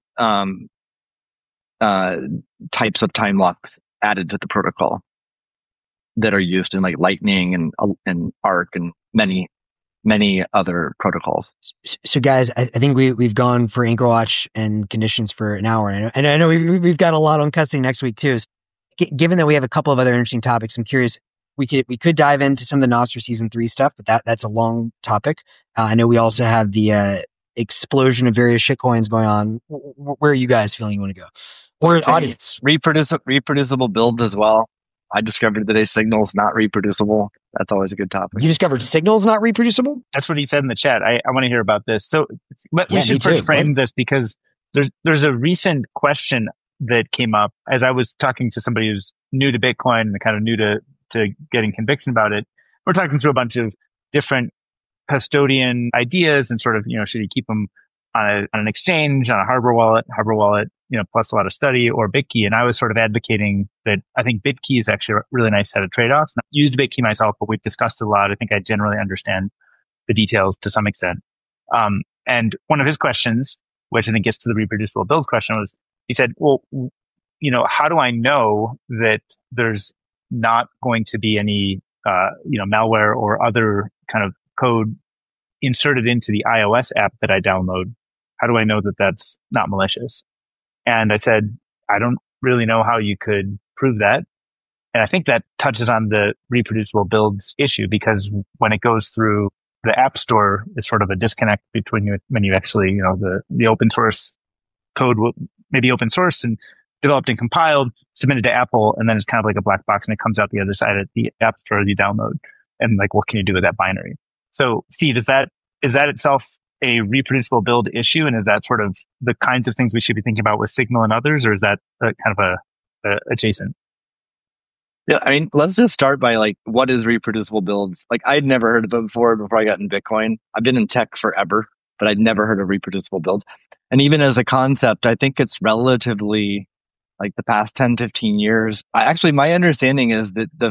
Speaker 2: types of time lock added to the protocol that are used in like Lightning and Arc and many other protocols.
Speaker 3: So guys, I think we've gone for AnchorWatch and conditions for an hour. And I know we've got a lot on custody next week too. So given that we have a couple of other interesting topics, I'm curious, we could dive into some of the Nostr Season 3 stuff, but that's a long topic. I know we also have the explosion of various shitcoins going on. Where are you guys feeling you want to go? Or audience?
Speaker 2: Reproducible builds as well. I discovered today Signal's not reproducible. That's always a good topic.
Speaker 3: You discovered Signal's not reproducible?
Speaker 1: That's what he said in the chat. I want to hear about this. So we should first frame this, because there's a recent question that came up as I was talking to somebody who's new to Bitcoin and kind of new to getting conviction about it. We're talking through a bunch of different custodian ideas and sort of, should you keep them on an exchange, on a hardware wallet, plus a lot of study, or Bitkey. And I was sort of advocating that I think Bitkey is actually a really nice set of trade-offs. I've used Bitkey myself, but we've discussed it a lot. I think I generally understand the details to some extent. And one of his questions, which I think gets to the reproducible builds question, was he said, well, how do I know that there's not going to be any, malware or other kind of code inserted into the iOS app that I download How do I know that that's not malicious? And I said, I don't really know how you could prove that. And I think that touches on the reproducible builds issue, because when it goes through the App Store, is sort of a disconnect between when you actually, the open source code will maybe open source and developed and compiled, submitted to Apple, and then it's kind of like a black box, and it comes out the other side at the App Store you download. And like, what can you do with that binary? So, Steve, is that itself a reproducible build issue? And is that sort of the kinds of things we should be thinking about with Signal and others, or is that kind of a adjacent?
Speaker 2: Yeah, I mean, let's just start by like, what is reproducible builds? Like, I'd never heard of it before I got in Bitcoin. I've been in tech forever, but I'd never heard of reproducible builds. And even as a concept, I think it's relatively like the past 10, 15 years. My understanding is that the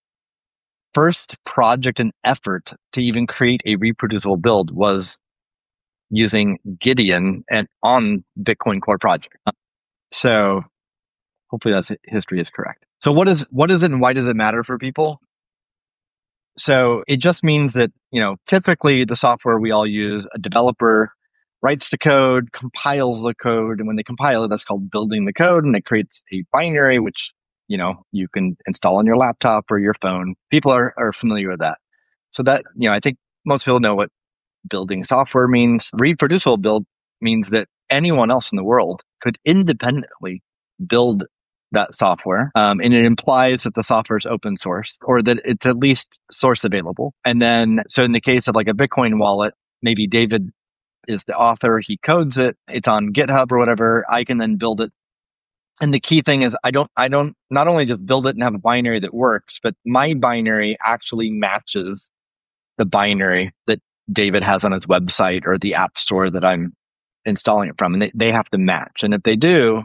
Speaker 2: first project and effort to even create a reproducible build was using Gideon and on Bitcoin Core project. So hopefully that history is correct. So what is it and why does it matter for people? So it just means that, typically the software we all use, a developer writes the code, compiles the code, and when they compile it, that's called building the code, and it creates a binary, which, you can install on your laptop or your phone. People are familiar with that. So that, I think most people know what building software means. Reproducible build means that anyone else in the world could independently build that software. And it implies that the software is open source, or that it's at least source available. And then, so in the case of like a Bitcoin wallet, maybe David is the author, he codes it, it's on GitHub or whatever, I can then build it. And the key thing is I don't not only just build it and have a binary that works, but my binary actually matches the binary that David has on his website or the app store that I'm installing it from. And they have to match. And if they do,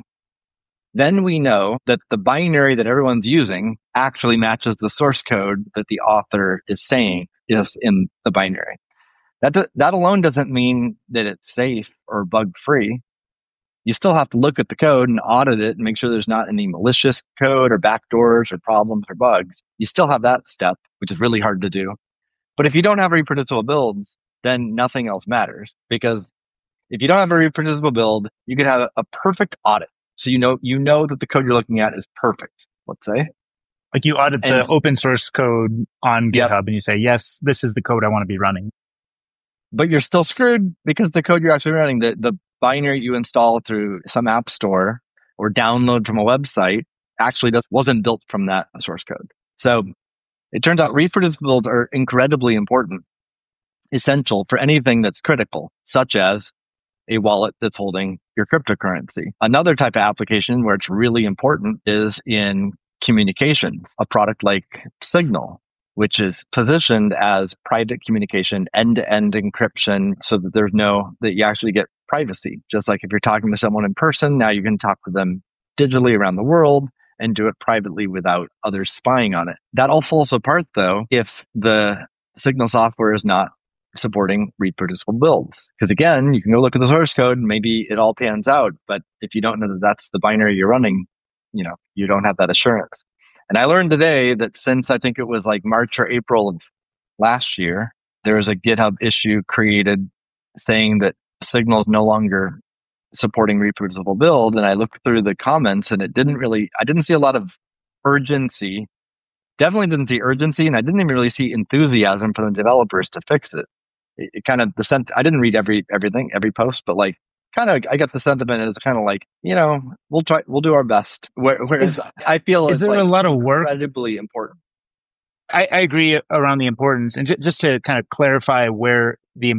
Speaker 2: then we know that the binary that everyone's using actually matches the source code that the author is saying is in the binary. That alone doesn't mean that it's safe or bug-free. You still have to look at the code and audit it and make sure there's not any malicious code or backdoors or problems or bugs. You still have that step, which is really hard to do. But if you don't have reproducible builds, then nothing else matters. Because if you don't have a reproducible build, you could have a perfect audit. So you know that the code you're looking at is perfect, let's say.
Speaker 1: Like you audit the open source code on GitHub,
Speaker 2: yep.
Speaker 1: And you say, yes, this is the code I want to be running.
Speaker 2: But you're still screwed because the code you're actually running, the binary you install through some app store or download from a website actually wasn't built from that source code. So it turns out reproducible builds are incredibly important, essential for anything that's critical, such as a wallet that's holding your cryptocurrency. Another type of application where it's really important is in communications, a product like Signal, which is positioned as private communication, end-to-end encryption, so that that you actually get privacy. Just like if you're talking to someone in person, now you can talk to them digitally around the world and do it privately without others spying on it. That all falls apart though if the Signal software is not supporting reproducible builds. Because again, you can go look at the source code and maybe it all pans out. But if you don't know that that's the binary you're running, you don't have that assurance. And I learned today that since I think it was like March or April of last year, there was a GitHub issue created saying that Signal is no longer supporting reproducible build. And I looked through the comments and I didn't see a lot of urgency. Definitely didn't see urgency. And I didn't even really see enthusiasm from the developers to fix it. It kind of, I didn't read every post, but like, kind of, I got the sentiment is kind of like, we'll do our best. Whereas I feel
Speaker 1: is there like a lot of work?
Speaker 2: Incredibly important.
Speaker 1: I agree around the importance, and just to kind of clarify why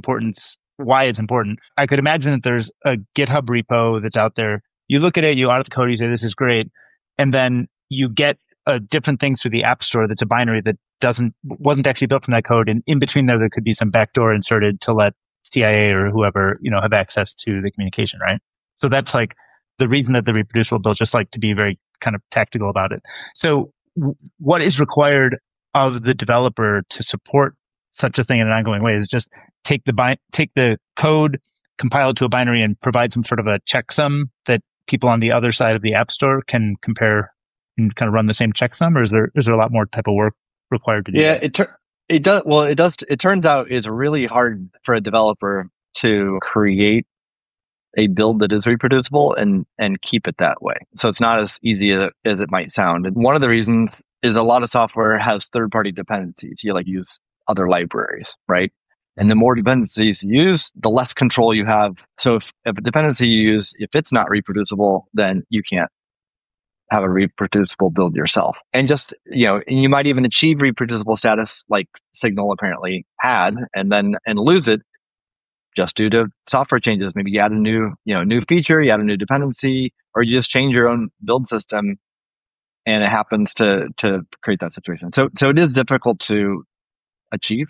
Speaker 1: it's important. I could imagine that there's a GitHub repo that's out there. You look at it, you audit the code, you say this is great, and then you get different things through the App Store that's a binary that wasn't actually built from that code, and in between there could be some backdoor inserted to let CIA or whoever have access to the communication, right? So that's like the reason that the reproducible build, just like to be very kind of tactical about it. So what is required of the developer to support such a thing in an ongoing way is just take the code, compile it to a binary, and provide some sort of a checksum that people on the other side of the App Store can compare and kind of run the same checksum, or is there a lot more type of work required to do that?
Speaker 2: It does. Well, it does. It turns out it's really hard for a developer to create a build that is reproducible and keep it that way. So it's not as easy as it might sound. And one of the reasons is a lot of software has third-party dependencies. You like use other libraries, right? And the more dependencies you use, the less control you have. So if a dependency you use, if it's not reproducible, then you can't have a reproducible build yourself. And just, and you might even achieve reproducible status like Signal apparently had and lose it just due to software changes. Maybe you add a new feature, you add a new dependency, or you just change your own build system and it happens to create that situation. So it is difficult to achieve.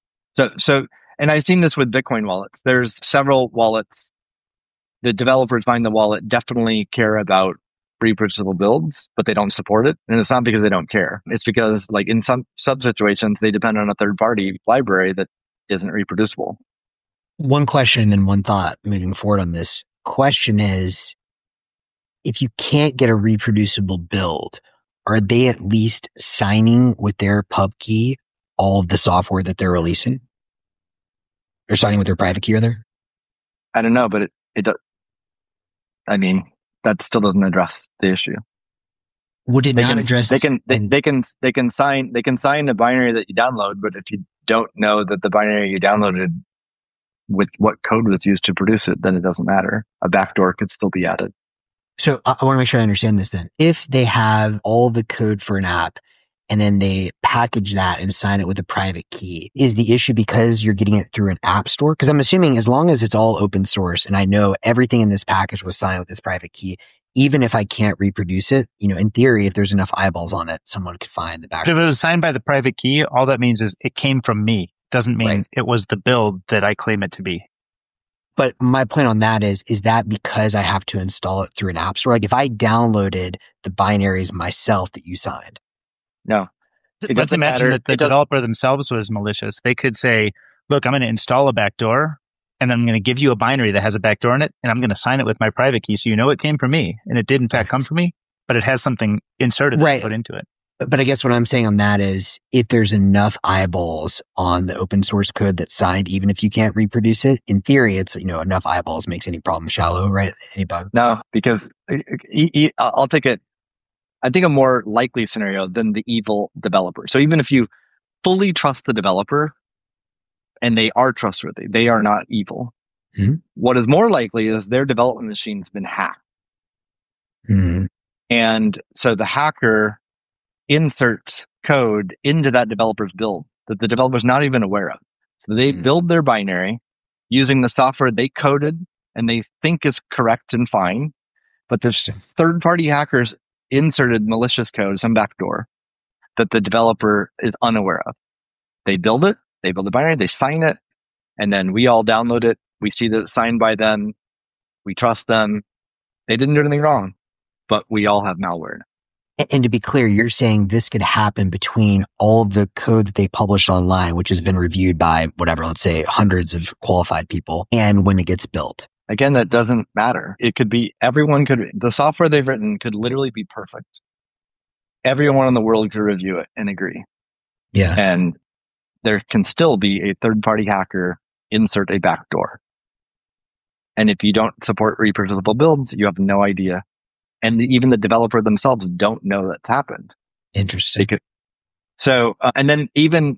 Speaker 2: So, and I've seen this with Bitcoin wallets. There's several wallets. The developers behind the wallet definitely care about reproducible builds, but they don't support it. And it's not because they don't care. It's because like in some situations, they depend on a third party library that isn't reproducible.
Speaker 3: One question and then one thought moving forward on this question is, if you can't get a reproducible build, are they at least signing with their pub key all of the software that they're releasing? They're signing with their private key, are they?
Speaker 2: I don't know, but it does. I mean, that still doesn't address the issue.
Speaker 3: Would it not address?
Speaker 2: They can sign a binary that you download, but if you don't know that the binary you downloaded with what code was used to produce it, then it doesn't matter. A backdoor could still be added.
Speaker 3: So I want to make sure I understand this then. If they have all the code for an app and then they package that and sign it with a private key, is the issue because you're getting it through an app store? Because I'm assuming as long as it's all open source and I know everything in this package was signed with this private key, even if I can't reproduce it, in theory, if there's enough eyeballs on it, someone could find the back.
Speaker 1: If it was signed by the private key, all that means is it came from me. Doesn't mean It was the build that I claim it to be.
Speaker 3: But my point on that is that because I have to install it through an app store? Like if I downloaded the binaries myself that you signed.
Speaker 2: No.
Speaker 1: Let's imagine that the developer themselves was malicious. They could say, look, I'm going to install a backdoor and I'm going to give you a binary that has a backdoor in it and I'm going to sign it with my private key so you know it came from me. And it did in fact come from me, but it has something inserted and put into it.
Speaker 3: But I guess what I'm saying on that is if there's enough eyeballs on the open source code that's signed, even if you can't reproduce it, in theory, it's, enough eyeballs makes any problem shallow, right? Any bug?
Speaker 2: No, because I'll take it. I think a more likely scenario than the evil developer. So even if you fully trust the developer and they are trustworthy, they are not evil. Mm-hmm. What is more likely is their development machine's been hacked. Mm-hmm. And so the hacker inserts code into that developer's build that the developer's not even aware of. So they build their binary using the software they coded and they think is correct and fine, but there's third-party hackers inserted malicious code, some backdoor, that the developer is unaware of. They build it, they build the binary, they sign it, and then we all download it. We see that it's signed by them. We trust them. They didn't do anything wrong, but we all have malware.
Speaker 3: And to be clear, you're saying this could happen between all of the code that they published online, which has been reviewed by whatever, let's say hundreds of qualified people, and when it gets built.
Speaker 2: Again, that doesn't matter. It could be, the software they've written could literally be perfect. Everyone in the world could review it and agree.
Speaker 3: Yeah.
Speaker 2: And there can still be a third-party hacker insert a backdoor. And if you don't support reproducible builds, you have no idea. And even the developer themselves don't know that's happened.
Speaker 3: Interesting.
Speaker 2: Even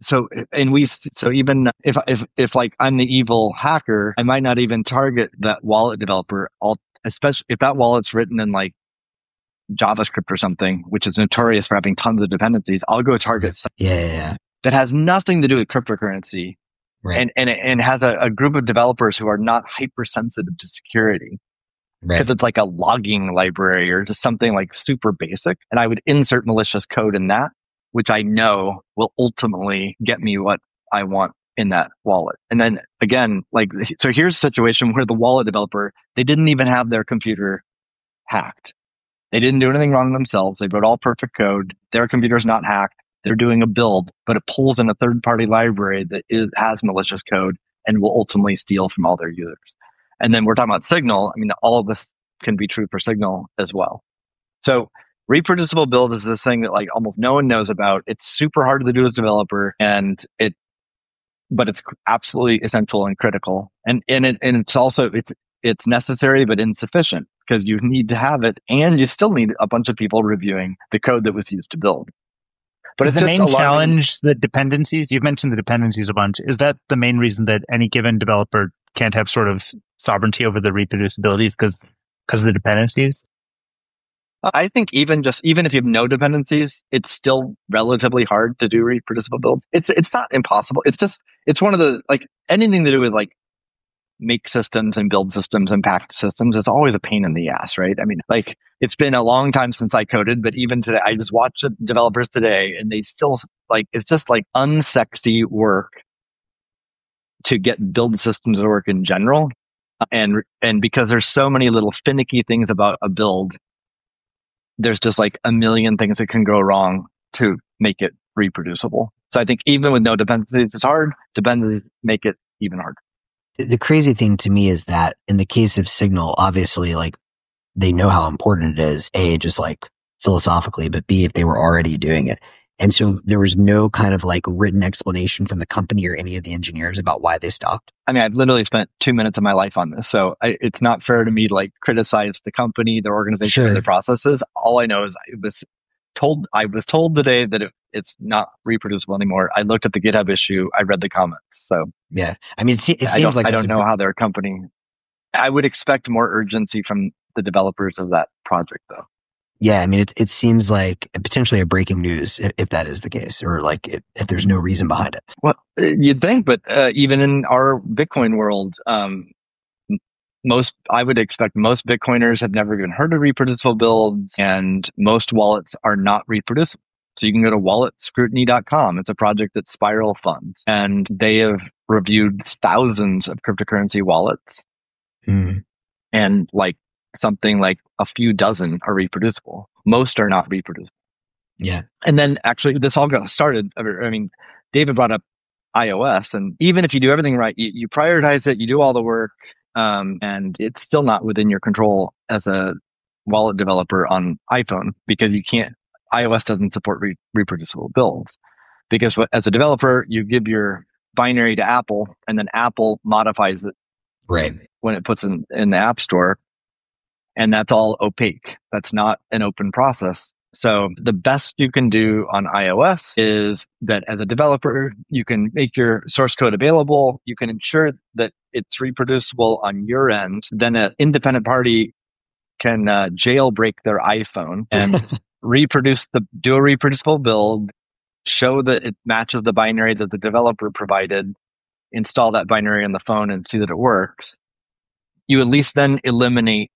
Speaker 2: if like I'm the evil hacker, I might not even target that wallet developer. Especially if that wallet's written in like JavaScript or something, which is notorious for having tons of dependencies. I'll go target something that has nothing to do with cryptocurrency, and has a group of developers who are not hypersensitive to security. Because it's like a logging library or just something like super basic. And I would insert malicious code in that, which I know will ultimately get me what I want in that wallet. And then again, so here's a situation where the wallet developer, they didn't even have their computer hacked. They didn't do anything wrong themselves. They wrote all perfect code. Their computer's not hacked. They're doing a build, but it pulls in a third-party library that has malicious code and will ultimately steal from all their users. And then we're talking about Signal. I mean, all of this can be true for Signal as well. So reproducible build is this thing that like almost no one knows about. It's super hard to do as a developer, but it's absolutely essential and critical. And it's also it's necessary but insufficient because you need to have it and you still need a bunch of people reviewing the code that was used to build. But
Speaker 1: Is
Speaker 2: it's
Speaker 1: the
Speaker 2: just
Speaker 1: main
Speaker 2: alarming.
Speaker 1: challenge the dependencies? You've mentioned the dependencies a bunch. Is that the main reason that any given developer can't have sort of sovereignty over the reproducibilities because of the dependencies?
Speaker 2: I think even if you have no dependencies, it's still relatively hard to do reproducible builds. It's not impossible. It's one of the, like, anything to do with like make systems and build systems and package systems is always a pain in the ass, right? I mean, like, it's been a long time since I coded, but even today, I just watch developers today and they still, like, it's just like unsexy work to get build systems to work in general. And because there's so many little finicky things about a build, there's just like a million things that can go wrong to make it reproducible. So I think even with no dependencies, it's hard. Dependencies make it even harder.
Speaker 3: The crazy thing to me is that in the case of Signal, obviously, like, they know how important it is, A, just like philosophically, but B, if they were already doing it. And so there was no kind of like written explanation from the company or any of the engineers about why they stopped.
Speaker 2: I mean, I've literally spent 2 minutes of my life on this. So it's not fair to me to like criticize the company, their organization,
Speaker 3: Sure.
Speaker 2: or their processes. All I know is I was told today that it's not reproducible anymore. I looked at the GitHub issue. I read the comments. So
Speaker 3: yeah, I mean, it seems like
Speaker 2: I don't know how their company. I would expect more urgency from the developers of that project, though.
Speaker 3: Yeah, I mean, it seems like potentially a breaking news if that is the case, or like if there's no reason behind it.
Speaker 2: Well, you'd think, but even in our Bitcoin world, I would expect most Bitcoiners have never even heard of reproducible builds, and most wallets are not reproducible. So you can go to walletscrutiny.com. It's a project that Spiral funds, and they have reviewed thousands of cryptocurrency wallets, and like something like a few dozen are reproducible. Most are not reproducible.
Speaker 3: Yeah.
Speaker 2: And then actually this all got started. I mean, David brought up iOS, and even if you do everything right, you prioritize it, you do all the work, and it's still not within your control as a wallet developer on iPhone, because iOS doesn't support reproducible builds. Because as a developer, you give your binary to Apple, and then Apple modifies it
Speaker 3: right
Speaker 2: when it puts in the App Store. And that's all opaque. That's not an open process. So the best you can do on iOS is that as a developer, you can make your source code available. You can ensure that it's reproducible on your end. Then an independent party can jailbreak their iPhone and do a reproducible build, show that it matches the binary that the developer provided, install that binary on the phone and see that it works. You at least then eliminate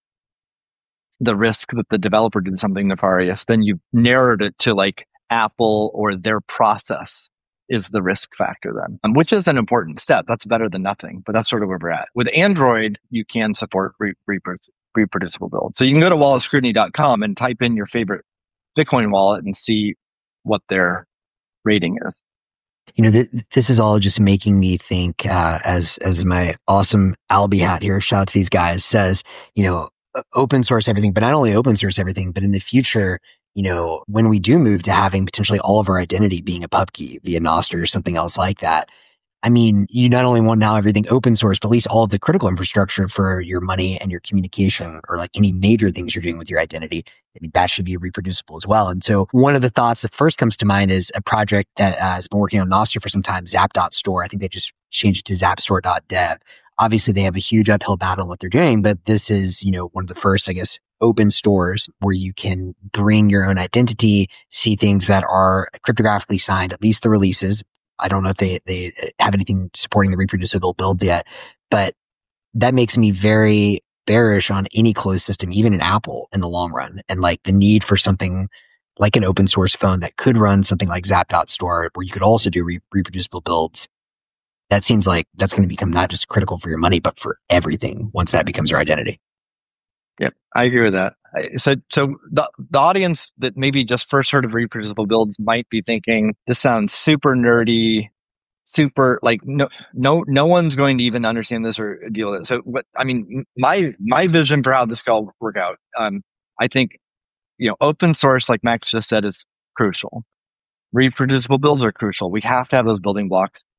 Speaker 2: the risk that the developer did something nefarious. Then you've narrowed it to like Apple or their process is the risk factor then, which is an important step. That's better than nothing, but that's sort of where we're at. With Android, you can support reproducible builds. So you can go to walletscrutiny.com and type in your favorite Bitcoin wallet and see what their rating is.
Speaker 3: You know, this is all just making me think, as my awesome Alby hat here, shout out to these guys, says, you know, open source everything, but not only open source everything, but in the future, you know, when we do move to having potentially all of our identity being a pub key via Nostr or something else like that, I mean, you not only want now everything open source, but at least all of the critical infrastructure for your money and your communication, or like any major things you're doing with your identity, I mean, that should be reproducible as well. And so one of the thoughts that first comes to mind is a project that has been working on Nostr for some time, Zap.store. I think they just changed it to zapstore.dev. Obviously, they have a huge uphill battle in what they're doing, but this is, you know, one of the first, I guess, open stores where you can bring your own identity, see things that are cryptographically signed, at least the releases. I don't know if they have anything supporting the reproducible builds yet, but that makes me very bearish on any closed system, even in Apple in the long run. And like the need for something like an open source phone that could run something like Zap.store, where you could also do reproducible builds. That seems like that's going to become not just critical for your money, but for everything once that becomes your identity.
Speaker 2: Yep, I agree with that. So the audience that maybe just first heard of reproducible builds might be thinking, this sounds super nerdy, super like no one's going to even understand this or deal with it. So what I mean, my vision for how this could all work out, I think, you know, open source, like Max just said, is crucial. Reproducible builds are crucial. We have to have those building blocks.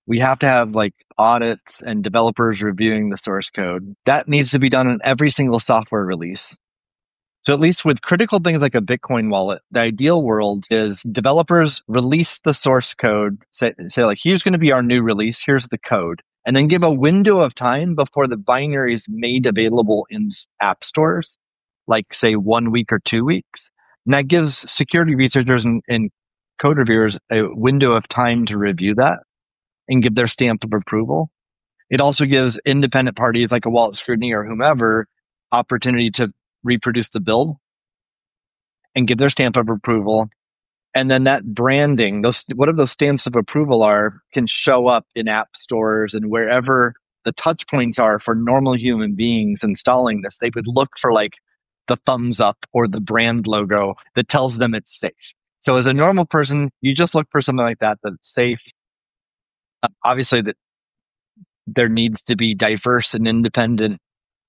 Speaker 2: We have to have like audits and developers reviewing the source code. That needs to be done in every single software release. So at least with critical things like a Bitcoin wallet, the ideal world is developers release the source code, say like, here's going to be our new release, here's the code, and then give a window of time before the binary is made available in app stores, like say 1 week or 2 weeks. And that gives security researchers and code reviewers a window of time to review that and give their stamp of approval. It also gives independent parties like a Wallet Scrutiny or whomever opportunity to reproduce the build and give their stamp of approval. And then that branding, whatever those stamps of approval are, can show up in app stores and wherever the touch points are for normal human beings installing this. They would look for like the thumbs up or the brand logo that tells them it's safe. So as a normal person, you just look for something like that that's safe. Obviously, that there needs to be diverse and independent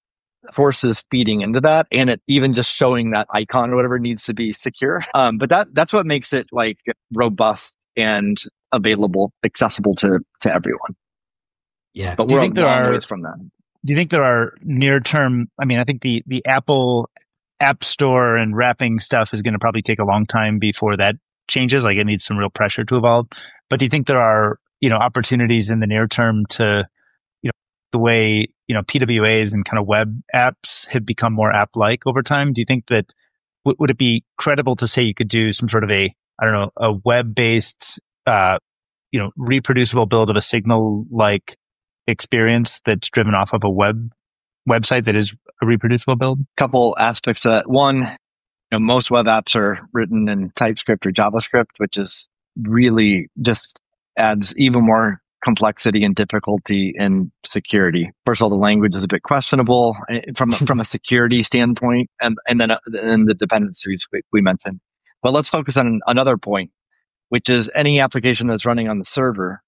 Speaker 2: forces feeding into that, and it even just showing that icon or whatever needs to be secure. But that's what makes it like robust and available, accessible to everyone.
Speaker 3: Yeah,
Speaker 2: but we're a long ways from that.
Speaker 1: Do you think there are near term? I mean, I think the Apple App Store and wrapping stuff is going to probably take a long time before that changes. Like it needs some real pressure to evolve. But do you think there are opportunities in the near term to the way, PWAs and kind of web apps have become more app-like over time? Do you think that, would it be credible to say you could do some sort of a web-based, reproducible build of a Signal-like experience that's driven off of a website that is a reproducible build?
Speaker 2: Couple aspects of that. One, most web apps are written in TypeScript or JavaScript, which is really just adds even more complexity and difficulty and security. First of all, the language is a bit questionable from a security standpoint, and then the dependencies we mentioned. But let's focus on another point, which is any application that's running on the server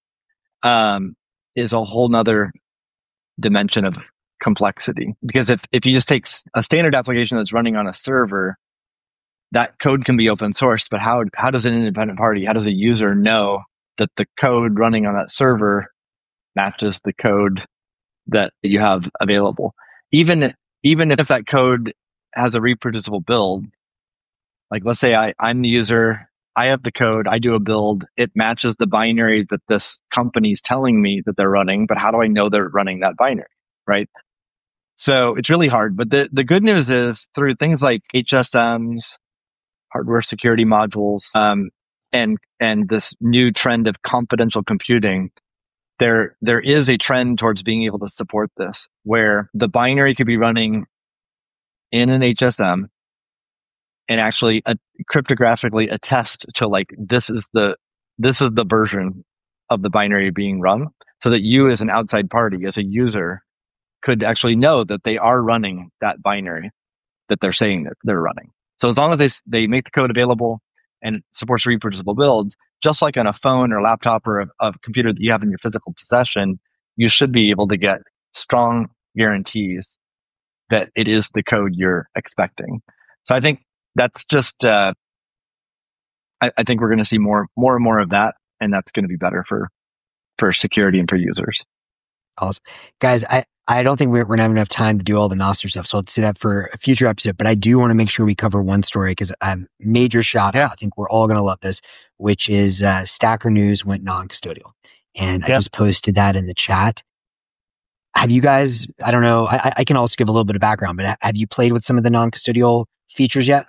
Speaker 2: is a whole nother dimension of complexity. Because if you just take a standard application that's running on a server, that code can be open source, but how does an independent party, how does a user know that the code running on that server matches the code that you have available? Even if that code has a reproducible build, like let's say I'm the user, I have the code, I do a build, it matches the binary that this company's telling me that they're running, but how do I know they're running that binary, right? So it's really hard. But the good news is through things like HSMs, hardware security modules, and this new trend of confidential computing, there is a trend towards being able to support this, where the binary could be running in an HSM and actually cryptographically attest to like this is the version of the binary being run, so that you as an outside party, as a user, could actually know that they are running that binary that they're saying that they're running. So as long as they make the code available and supports reproducible builds, just like on a phone or laptop or a computer that you have in your physical possession, you should be able to get strong guarantees that it is the code you're expecting. So I think that's just, I think we're going to see more and more of that, and that's going to be better for security and for users.
Speaker 3: Awesome. Guys, I don't think we're going to have enough time to do all the Nostr stuff, so I'll do that for a future episode. But I do want to make sure we cover one story because major shout out. I think we're all going to love this, which is Stacker News went non-custodial. And I just posted that in the chat. Have you guys, I don't know, I can also give a little bit of background, but have you played with some of the non-custodial features yet?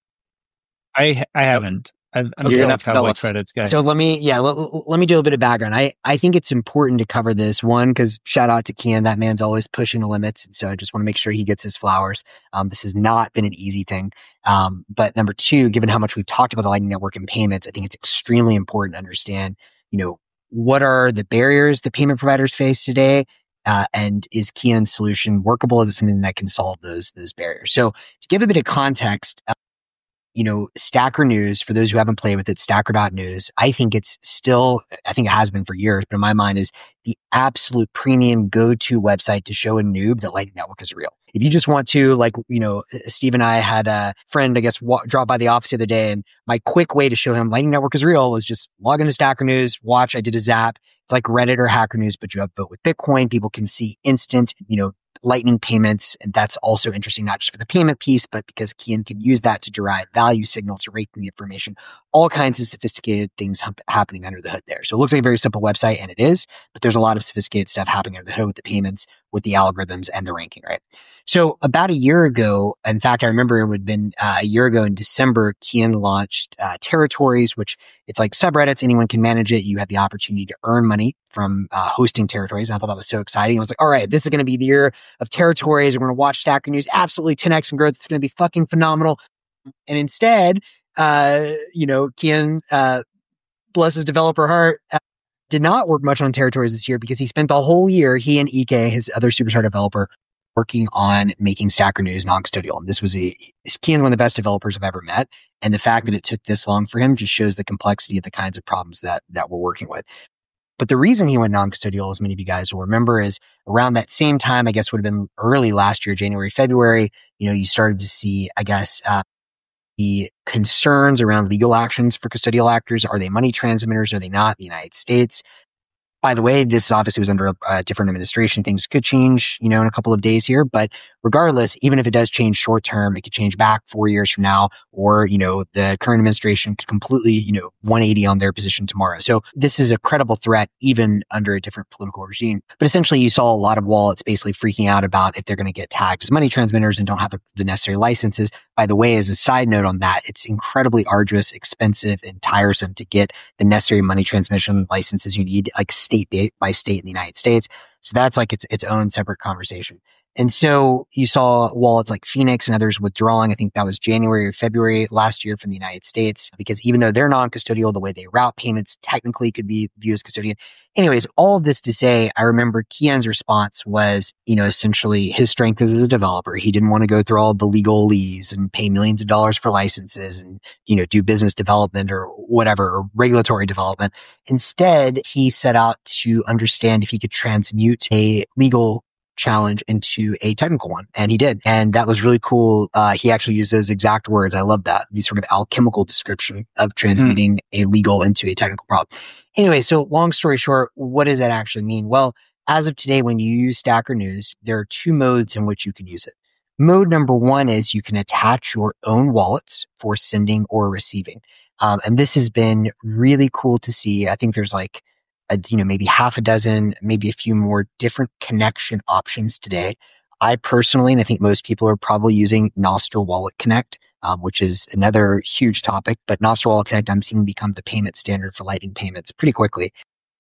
Speaker 1: I haven't. I'm still a Cowboy Credits guy.
Speaker 3: So let me do a bit of background. I think it's important to cover this one because shout out to Kian. That man's always pushing the limits. And so I just want to make sure he gets his flowers. This has not been an easy thing. But number two, given how much we've talked about the Lightning Network and payments, I think it's extremely important to understand, what are the barriers that payment providers face today? And is Kian's solution workable? Is it something that can solve those barriers? So to give a bit of context, Stacker News, for those who haven't played with it, stacker.news, I think it has been for years, but in my mind is the absolute premium go-to website to show a noob that Lightning Network is real. If you just want to, Steve and I had a friend, I guess, drop by the office the other day, and my quick way to show him Lightning Network is real was just log into Stacker News, watch, I did a zap, It's like Reddit or Hacker News, but you have Vote with Bitcoin. People can see instant, Lightning payments. And that's also interesting, not just for the payment piece, but because Kian can use that to derive value signal to ranking the information, all kinds of sophisticated things happening under the hood there. So it looks like a very simple website, and it is, but there's a lot of sophisticated stuff happening under the hood with the payments, with the algorithms and the ranking, right? So about a year ago, in fact, I remember it would have been a year ago in December, Kian launched Territories, which it's like subreddits. Anyone can manage it. You have the opportunity to earn money from hosting Territories. And I thought that was so exciting. I was like, all right, this is going to be the year of Territories. We're going to watch Stacker News absolutely 10x in growth. It's going to be fucking phenomenal. And instead, Kian, bless his developer heart, did not work much on Territories this year because he spent the whole year, he and EK, his other superstar developer, working on making Stacker News non-custodial. And Kian's one of the best developers I've ever met. And the fact that it took this long for him just shows the complexity of the kinds of problems that we're working with. But the reason he went non-custodial, as many of you guys will remember, is around that same time, I guess would have been early last year, January, February, you started to see, I guess, the concerns around legal actions for custodial actors. Are they money transmitters? Are they not? The United States. By the way, this obviously was under a different administration. Things could change, in a couple of days here. But regardless, even if it does change short term, it could change back 4 years from now, or, the current administration could completely, 180 on their position tomorrow. So this is a credible threat, even under a different political regime. But essentially, you saw a lot of wallets basically freaking out about if they're going to get tagged as money transmitters and don't have the necessary licenses. By the way, as a side note on that, it's incredibly arduous, expensive, and tiresome to get the necessary money transmission licenses you need, like state by state in the United States. So that's like its own separate conversation. And so you saw wallets like Phoenix and others withdrawing. I think that was January or February last year from the United States, because even though they're non-custodial, the way they route payments technically could be viewed as custodian. Anyways, all of this to say, I remember Kian's response was, essentially his strength is as a developer. He didn't want to go through all the legalese and pay millions of dollars for licenses and, do business development or whatever, or regulatory development. Instead, he set out to understand if he could transmute a legal challenge into a technical one. And he did. And that was really cool. He actually used those exact words. I love that. The sort of alchemical description of transmuting a legal into a technical problem. Anyway, so long story short, what does that actually mean? Well, as of today, when you use Stacker News, there are two modes in which you can use it. Mode number one is you can attach your own wallets for sending or receiving. And this has been really cool to see. I think there's like maybe half a dozen, maybe a few more different connection options today. I personally, and I think most people are probably using Nostr Wallet Connect, which is another huge topic, but Nostr Wallet Connect I'm seeing become the payment standard for Lightning payments pretty quickly.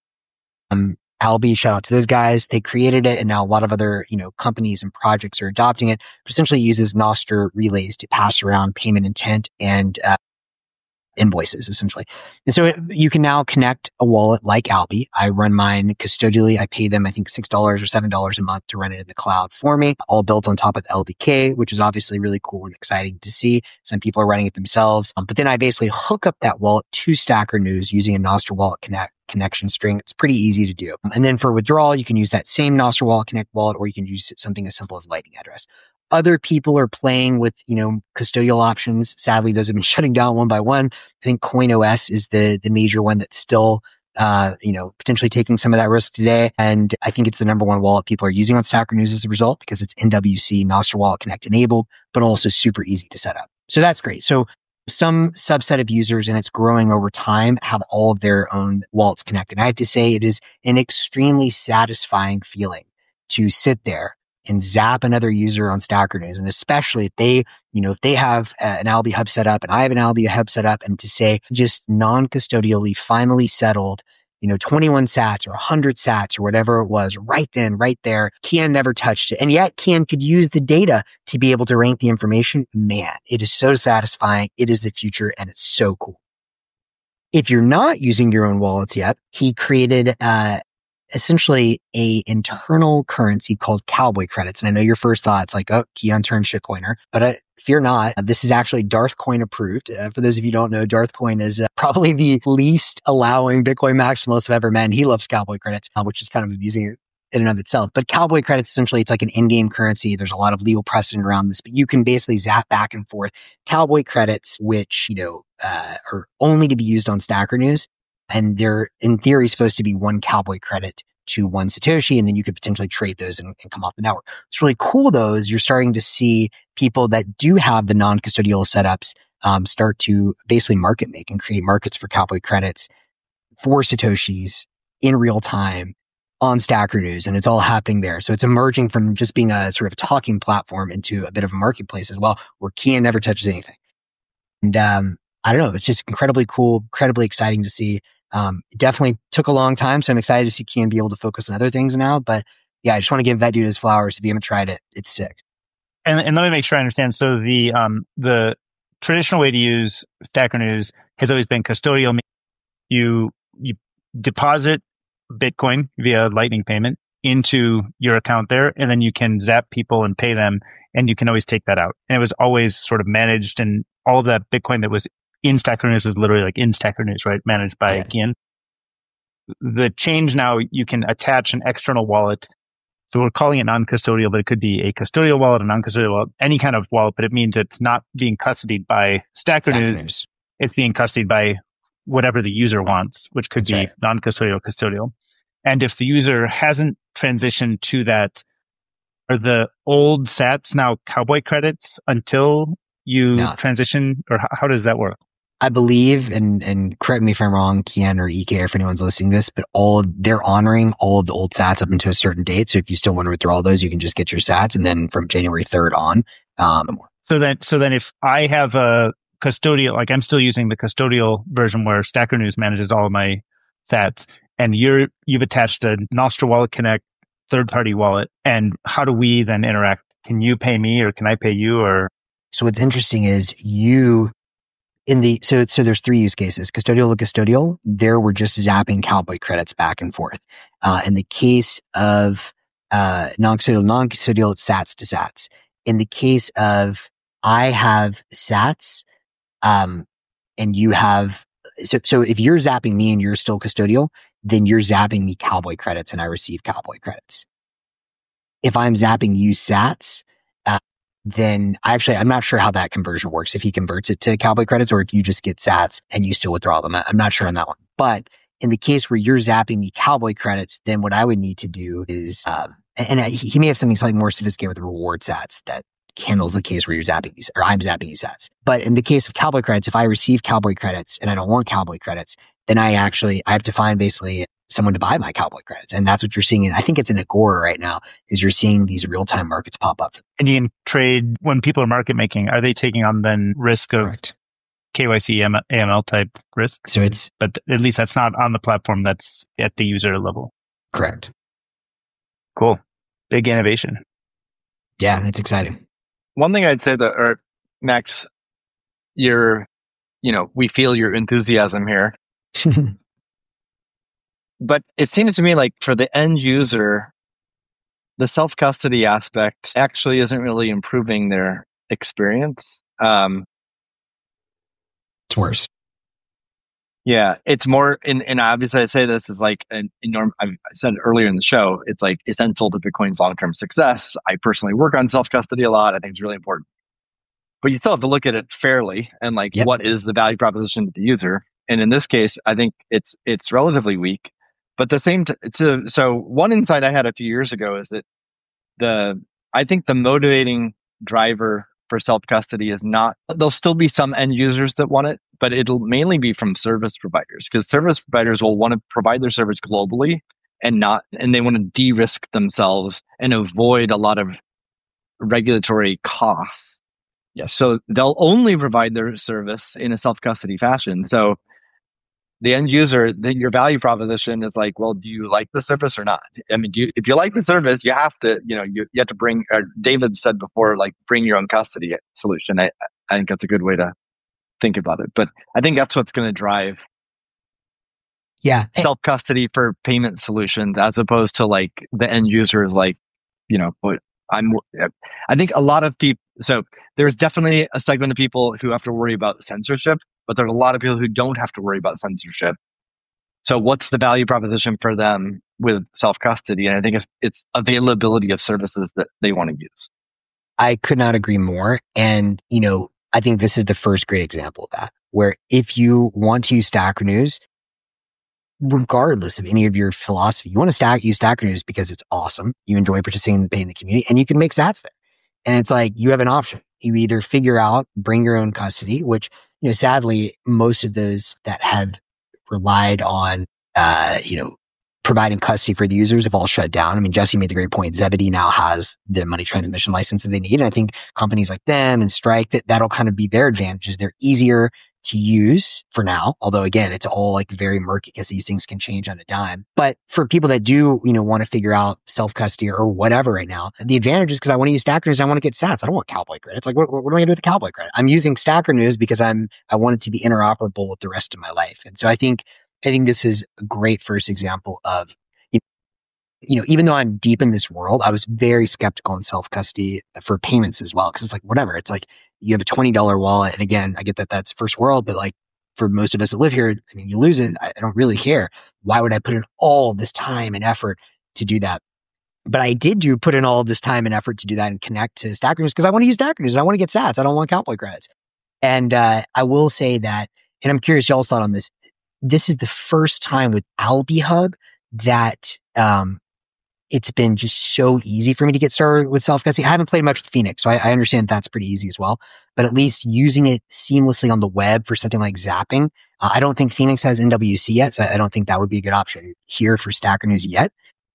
Speaker 3: Alby, shout out to those guys. They created it, and now a lot of other, companies and projects are adopting it. But essentially uses Nostr relays to pass around payment intent and invoices, essentially. And so you can now connect a wallet like Alby. I run mine custodially. I pay them, I think, $6 or $7 a month to run it in the cloud for me, all built on top of LDK, which is obviously really cool and exciting to see. Some people are running it themselves. But then I basically hook up that wallet to Stacker News using a Nostr Wallet Connect connection string. It's pretty easy to do. And then for withdrawal, you can use that same Nostr Wallet Connect wallet, or you can use something as simple as Lightning address. Other people are playing with, custodial options. Sadly, those have been shutting down one by one. I think CoinOS is the major one that's still, potentially taking some of that risk today. And I think it's the number one wallet people are using on Stacker News as a result, because it's NWC, Nostr Wallet Connect enabled, but also super easy to set up. So that's great. So some subset of users, and it's growing over time, have all of their own wallets connected. I have to say it is an extremely satisfying feeling to sit there and zap another user on Stacker News. And especially if they have an Alby hub set up and I have an Alby hub set up, and to say just non-custodially finally settled, 21 sats or 100 sats or whatever it was right then, right there. Kian never touched it. And yet Kian could use the data to be able to rank the information. Man, it is so satisfying. It is the future, and it's so cool. If you're not using your own wallets yet, he created essentially a internal currency called Cowboy Credits. And I know your first thought's like, oh, Kian turned shitcoiner. But fear not, this is actually Darth Coin approved. For those of you who don't know, Darth Coin is probably the least allowing Bitcoin maximalist I've ever met. And he loves Cowboy Credits, which is kind of amusing in and of itself. But Cowboy Credits, essentially, it's like an in-game currency. There's a lot of legal precedent around this, but you can basically zap back and forth. Cowboy Credits, which, are only to be used on Stacker News, And they're in theory supposed to be one Cowboy credit to one Satoshi, and then you could potentially trade those and come off the network. What's really cool though is you're starting to see people that do have the non-custodial setups start to basically market make and create markets for Cowboy credits for Satoshis in real time on Stacker News, and it's all happening there. So it's emerging from just being a sort of talking platform into a bit of a marketplace as well, where Kian never touches anything. And I don't know, it's just incredibly cool, incredibly exciting to see. It definitely took a long time, so I'm excited to see Kian be able to focus on other things now. But yeah, I just want to give that dude his flowers. If you haven't tried it, it's sick.
Speaker 1: And let me make sure I understand. So the traditional way to use Stacker News has always been custodial. You deposit Bitcoin via Lightning payment into your account there, and then you can zap people and pay them, and you can always take that out. And it was always sort of managed, and all of that Bitcoin that was in Stacker News was literally like in Stacker News, right? Managed by Kian. The change now, you can attach an external wallet. So we're calling it non-custodial, but it could be a custodial wallet, a non-custodial wallet, any kind of wallet, but it means it's not being custodied by Stacker News. It's being custodied by whatever the user wants, which could be non-custodial, custodial. And if the user hasn't transitioned to that, are the old sats now Cowboy credits until you transition, or how does that work?
Speaker 3: I believe, and correct me if I'm wrong, Kian or EK, or if anyone's listening to this, but they're honoring all of the old sats up until a certain date. So if you still want to withdraw those, you can just get your sats, and then from January 3rd on.
Speaker 1: So then if I have a custodial, like I'm still using the custodial version where Stacker News manages all of my sats, and you've attached a Nostra Wallet Connect third-party wallet, and how do we then interact? Can you pay me, or can I pay you? Or
Speaker 3: so what's interesting is so there's three use cases: custodial to custodial. There we're just zapping Cowboy credits back and forth. In the case of non-custodial, it's sats to sats. In the case of I have sats, and you have so if you're zapping me and you're still custodial, then you're zapping me Cowboy credits and I receive Cowboy credits. If I'm zapping you sats, then I'm not sure how that conversion works. If he converts it to Cowboy credits or if you just get sats and you still withdraw them. I'm not sure on that one. But in the case where you're zapping me Cowboy credits, then what I would need to do is, he may have something slightly more sophisticated with reward sats that handles the case where you're zapping these, or I'm zapping you sats. But in the case of Cowboy credits, if I receive Cowboy credits and I don't want Cowboy credits, then I have to find basically someone to buy my Cowboy credits. And that's what you're seeing. And I think it's in Agora right now, is you're seeing these real-time markets pop up.
Speaker 1: And you can trade, when people are market making, are they taking on then risk of KYC, AML type risk?
Speaker 3: So
Speaker 1: but at least that's not on the platform, that's at the user level.
Speaker 3: Correct.
Speaker 1: Cool. Big innovation.
Speaker 3: Yeah, it's exciting.
Speaker 2: One thing I'd say Max, we feel your enthusiasm here. But it seems to me like for the end user, the self-custody aspect actually isn't really improving their experience.
Speaker 3: It's worse.
Speaker 2: Yeah, it's more, and obviously I say this is like I said earlier in the show, it's like essential to Bitcoin's long-term success. I personally work on self-custody a lot. I think it's really important. But you still have to look at it fairly and what is the value proposition to the user? And in this case, I think it's relatively weak. But so one insight I had a few years ago is that I think the motivating driver for self-custody is not, there'll still be some end users that want it, but it'll mainly be from service providers, because service providers will want to provide their service globally and they want to de-risk themselves and avoid a lot of regulatory costs.
Speaker 3: Yes.
Speaker 2: So they'll only provide their service in a self-custody fashion. So the end user, your value proposition is like, well, do you like the service or not? I mean, if you like the service, you have to, you have to bring, David said before, bring your own custody solution. I think that's a good way to think about it. But I think that's what's going to drive self-custody for payment solutions, as opposed to the end user is I think a lot of people, so there's definitely a segment of people who have to worry about censorship, but there's a lot of people who don't have to worry about censorship. So what's the value proposition for them with self-custody? And I think it's availability of services that they want to use.
Speaker 3: I could not agree more. And, I think this is the first great example of that, where if you want to use Stacker News, regardless of any of your philosophy, you want to use Stacker News because it's awesome. You enjoy participating in the community, and you can make sats there. And it's like, you have an option. You either figure out, bring your own custody, which, sadly, most of those that have relied on, providing custody for the users have all shut down. I mean, Jesse made the great point. Zebedee now has the money transmission license that they need. And I think companies like them and Strike, that'll kind of be their advantages. They're easier to use for now. Although again, it's all like very murky because these things can change on a dime. But for people that do, want to figure out self-custody or whatever right now, the advantage is because I want to use Stacker News. I want to get sats. I don't want Cowboy credits. Like, what am I going to do with the Cowboy credit? I'm using Stacker News because I want it to be interoperable with the rest of my life. And so I think this is a great first example of, even though I'm deep in this world, I was very skeptical in self-custody for payments as well. Cause it's like, whatever. It's like you have a $20 wallet. And again, I get that that's first world, but like for most of us that live here, I mean, you lose it. I don't really care. Why would I put in all this time and effort to do that? But I did put in all this time and effort to do that and connect to Stacker News because I want to use Stacker News. I want to get sats. I don't want Cowboy credits. And I will say that, and I'm curious y'all's thought on this. This is the first time with Alby Hub that it's been just so easy for me to get started with self-custody. I haven't played much with Phoenix, so I understand that's pretty easy as well. But at least using it seamlessly on the web for something like zapping, I don't think Phoenix has NWC yet, so I don't think that would be a good option here for Stacker News yet.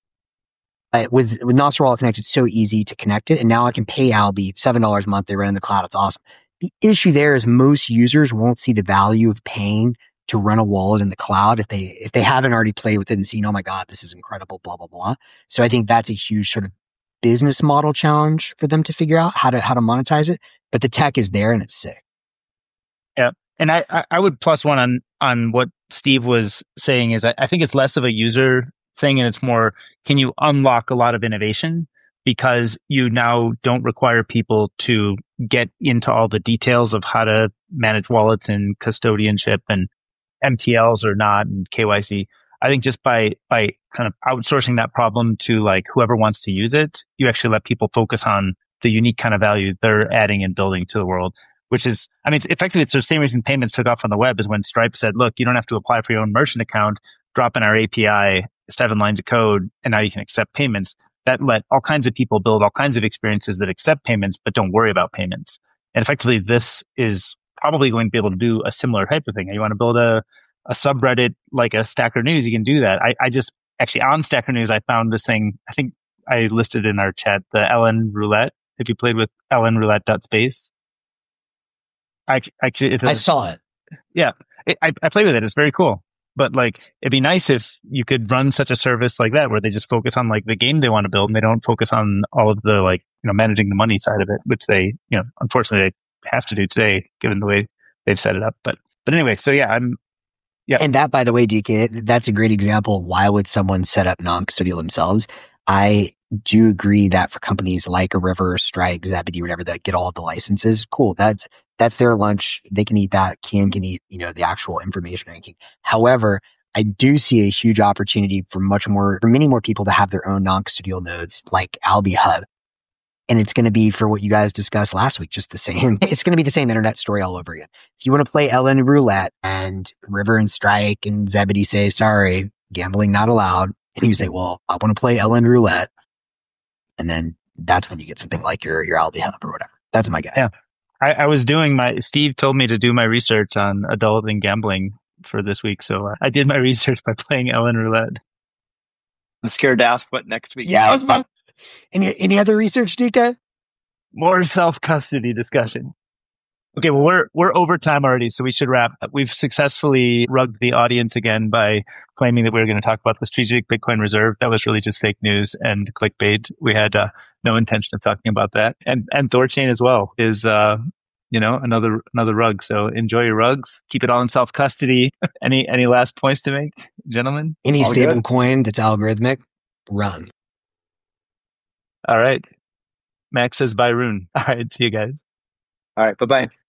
Speaker 3: With Nostr Wallet Connect, it's so easy to connect it, and now I can pay Alby $7 a month. They run in the cloud. It's awesome. The issue there is most users won't see the value of paying to run a wallet in the cloud if they haven't already played with it and seen, oh my God, this is incredible, blah, blah, blah. So I think that's a huge sort of business model challenge for them to figure out how to monetize it. But the tech is there and it's sick.
Speaker 1: Yeah. And I would plus one on what Steve was saying is I think it's less of a user thing and it's more, can you unlock a lot of innovation? Because you now don't require people to get into all the details of how to manage wallets and custodianship and MTLs or not and KYC. I think just by kind of outsourcing that problem to like whoever wants to use it, you actually let people focus on the unique kind of value they're adding and building to the world, which is, I mean, effectively, it's the same reason payments took off on the web is when Stripe said, look, you don't have to apply for your own merchant account, drop in our API, 7 lines of code, and now you can accept payments. That let all kinds of people build all kinds of experiences that accept payments, but don't worry about payments. And effectively, this is probably going to be able to do a similar type of thing. You want to build a subreddit like a Stacker News, you can do that. I just actually on Stacker News, I found this thing. I think I listed in our chat, the LN Roulette. If you played with lnroulette.space. I
Speaker 3: saw it.
Speaker 1: Yeah. I played with it. It's very cool. But like, it'd be nice if you could run such a service like that where they just focus on like the game they want to build and they don't focus on all of the like, managing the money side of it, which they, unfortunately they have to do today given the way they've set it up. But anyway, so yeah, yeah.
Speaker 3: And that, by the way, DK, that's a great example. Why would someone set up non-custodial themselves? I do agree that for companies like a River, Strike, Zebedee, whatever, that get all of the licenses, cool. That's their lunch. They can eat that. Can eat, the actual information ranking. However, I do see a huge opportunity for many more people to have their own non-custodial nodes like Alby Hub. And it's going to be, for what you guys discussed last week, just the same. It's going to be the same internet story all over again. If you want to play LN Roulette and River and Strike and Zebedee say, sorry, gambling not allowed. And you say, well, I want to play LN Roulette. And then that's when you get something like your Alby Hub or whatever. That's my guy.
Speaker 1: Yeah. I was Steve told me to do my research on adult and gambling for this week. So I did my research by playing LN Roulette.
Speaker 2: I'm scared to ask what next week.
Speaker 3: Yeah, I was about. Any other research, DK?
Speaker 1: More self-custody discussion. Okay, well, we're over time already, so we should wrap. We've successfully rugged the audience again by claiming that we were going to talk about the strategic Bitcoin reserve. That was really just fake news and clickbait. We had no intention of talking about that. And Thorchain as well is another rug. So enjoy your rugs. Keep it all in self-custody. Any last points to make, gentlemen?
Speaker 3: Any stable coin that's algorithmic, run.
Speaker 1: All right. Max says bye, Rune. All right, see you guys.
Speaker 2: All right, bye-bye.